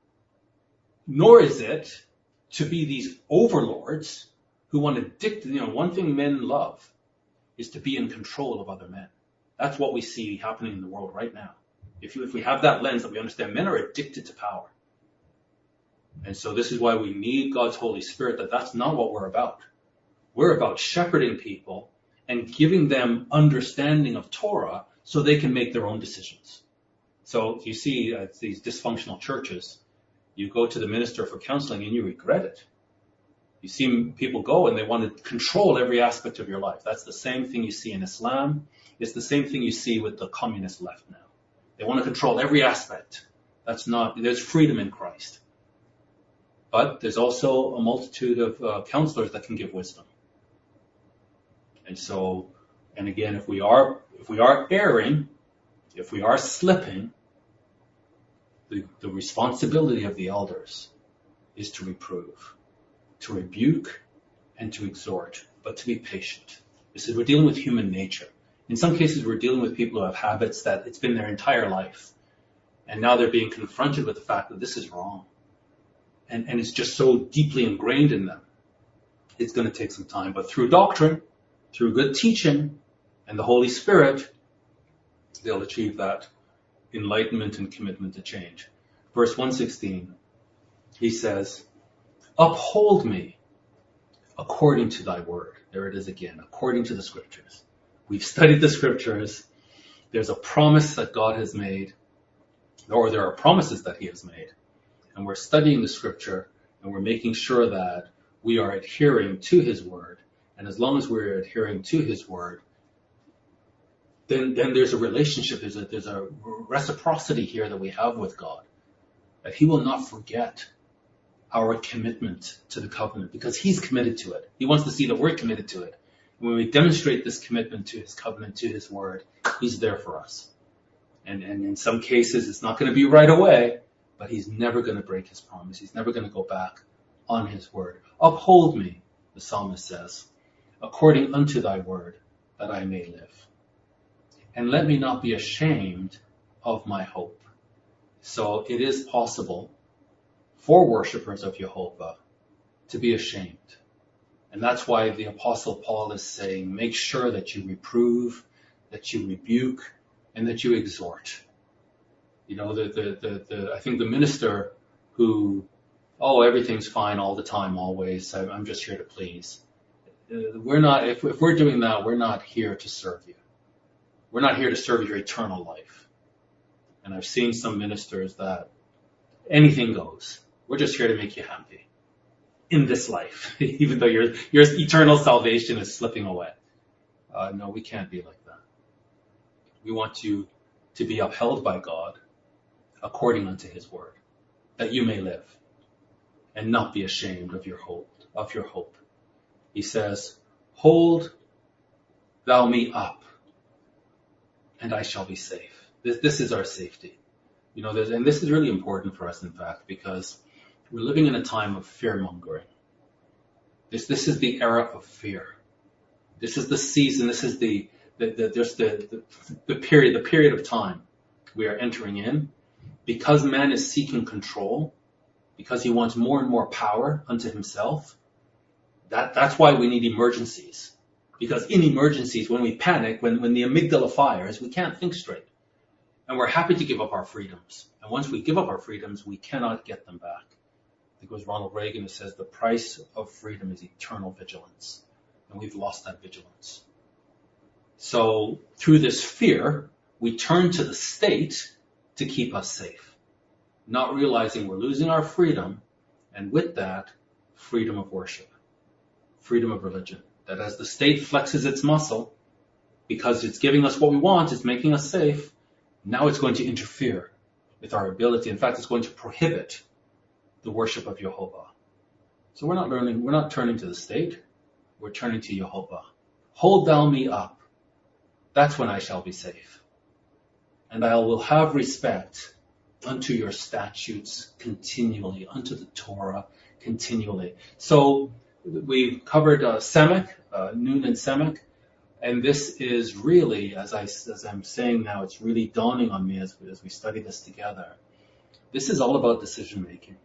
Nor is it to be these overlords who want to dictate. You know, one thing men love is to be in control of other men. That's what we see happening in the world right now. If, you, if we have that lens that we understand, men are addicted to power. And so this is why we need God's Holy Spirit, that that's not what we're about. We're about shepherding people and giving them understanding of Torah so they can make their own decisions. So you see uh, these dysfunctional churches, you go to the minister for counseling and you regret it. You see people go and they want to control every aspect of your life. That's the same thing you see in Islam. It's the same thing you see with the communist left now. They want to control every aspect. That's not, there's freedom in Christ. But there's also a multitude of uh, counselors that can give wisdom. And so, and again, if we are, if we are erring, if we are slipping, the, the responsibility of the elders is to reprove, to rebuke, and to exhort, but to be patient. This is, we're dealing with human nature. In some cases, we're dealing with people who have habits that it's been their entire life. And now they're being confronted with the fact that this is wrong. And, and it's just so deeply ingrained in them. It's going to take some time. But through doctrine, through good teaching, and the Holy Spirit, they'll achieve that enlightenment and commitment to change. Verse one sixteen, he says, uphold me according to thy word. There it is again, according to the scriptures. We've studied the scriptures. There's a promise that God has made, or there are promises that he has made. And we're studying the scripture, and we're making sure that we are adhering to his word. And as long as we're adhering to his word, then, then there's a relationship, there's a, there's a reciprocity here that we have with God. that he will not forget our commitment to the covenant, because he's committed to it. He wants to see that we're committed to it. When we demonstrate this commitment to his covenant, to his word, he's there for us. And, and in some cases, it's not going to be right away, but he's never going to break his promise. He's never going to go back on his word. Uphold me, the psalmist says, according unto thy word, that I may live. And let me not be ashamed of my hope. So it is possible for worshipers of Jehovah to be ashamed. And that's why the Apostle Paul is saying, make sure that you reprove, that you rebuke, and that you exhort. You know, the, the, the, the I think the minister who, oh, everything's fine all the time, always, I'm just here to please. We're not, if, if we're doing that, we're not here to serve you. We're not here to serve your eternal life. And I've seen some ministers that anything goes. We're just here to make you happy in this life, even though your your eternal salvation is slipping away. Uh, no, we can't be like that. We want you to be upheld by God according unto his word, that you may live and not be ashamed of your hope, of your hope. He says, hold thou me up, and I shall be safe. This, this is our safety. You know, there's, and this is really important for us, in fact, because we're living in a time of fear-mongering. This, this is the era of fear. This is the season. This is the, the, the there's the, the, the period, the period of time we are entering in, because man is seeking control, because he wants more and more power unto himself. That, that's why we need emergencies. Because in emergencies, when we panic, when, when the amygdala fires, we can't think straight. And we're happy to give up our freedoms. And once we give up our freedoms, we cannot get them back. I think it was Ronald Reagan who says the price of freedom is eternal vigilance. And we've lost that vigilance. So through this fear, we turn to the state to keep us safe, not realizing we're losing our freedom, and with that, freedom of worship, freedom of religion. That as the state flexes its muscle, because it's giving us what we want, it's making us safe, now it's going to interfere with our ability. In fact, it's going to prohibit the worship of Jehovah. So we're not learning, we're not turning to the state, we're turning to Jehovah. Hold thou me up, that's when I shall be safe. And I will have respect unto your statutes continually, unto the Torah continually. So we've covered uh, Semech, uh, Nun and Semech, and this is really, as, I, as I'm saying now, it's really dawning on me as, as we study this together. This is all about decision making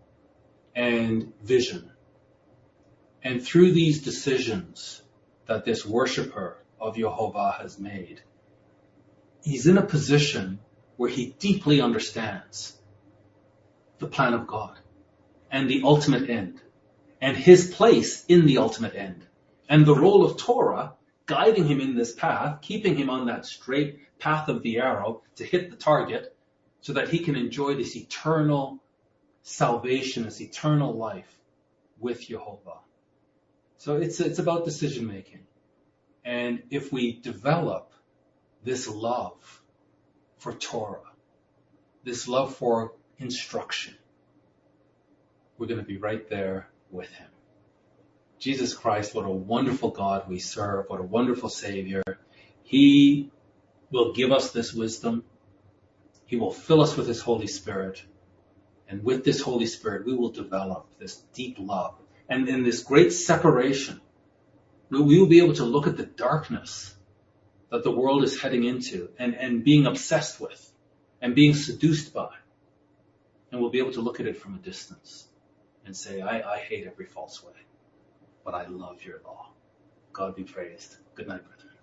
and vision. And through these decisions that this worshiper of Jehovah has made, he's in a position where he deeply understands the plan of God and the ultimate end, and his place in the ultimate end, and the role of Torah guiding him in this path, keeping him on that straight path of the arrow to hit the target, so that he can enjoy this eternal salvation, this eternal life with Jehovah. So it's it's about decision making. And if we develop this love for Torah, this love for instruction, we're going to be right there with him. Jesus Christ, what a wonderful God we serve, what a wonderful Savior. He will give us this wisdom. He will fill us with his Holy Spirit. And with this Holy Spirit, we will develop this deep love. And in this great separation, we will be able to look at the darkness that the world is heading into and, and being obsessed with and being seduced by. And we'll be able to look at it from a distance and say, I, I hate every false way, but I love your law. God be praised. Good night, brethren.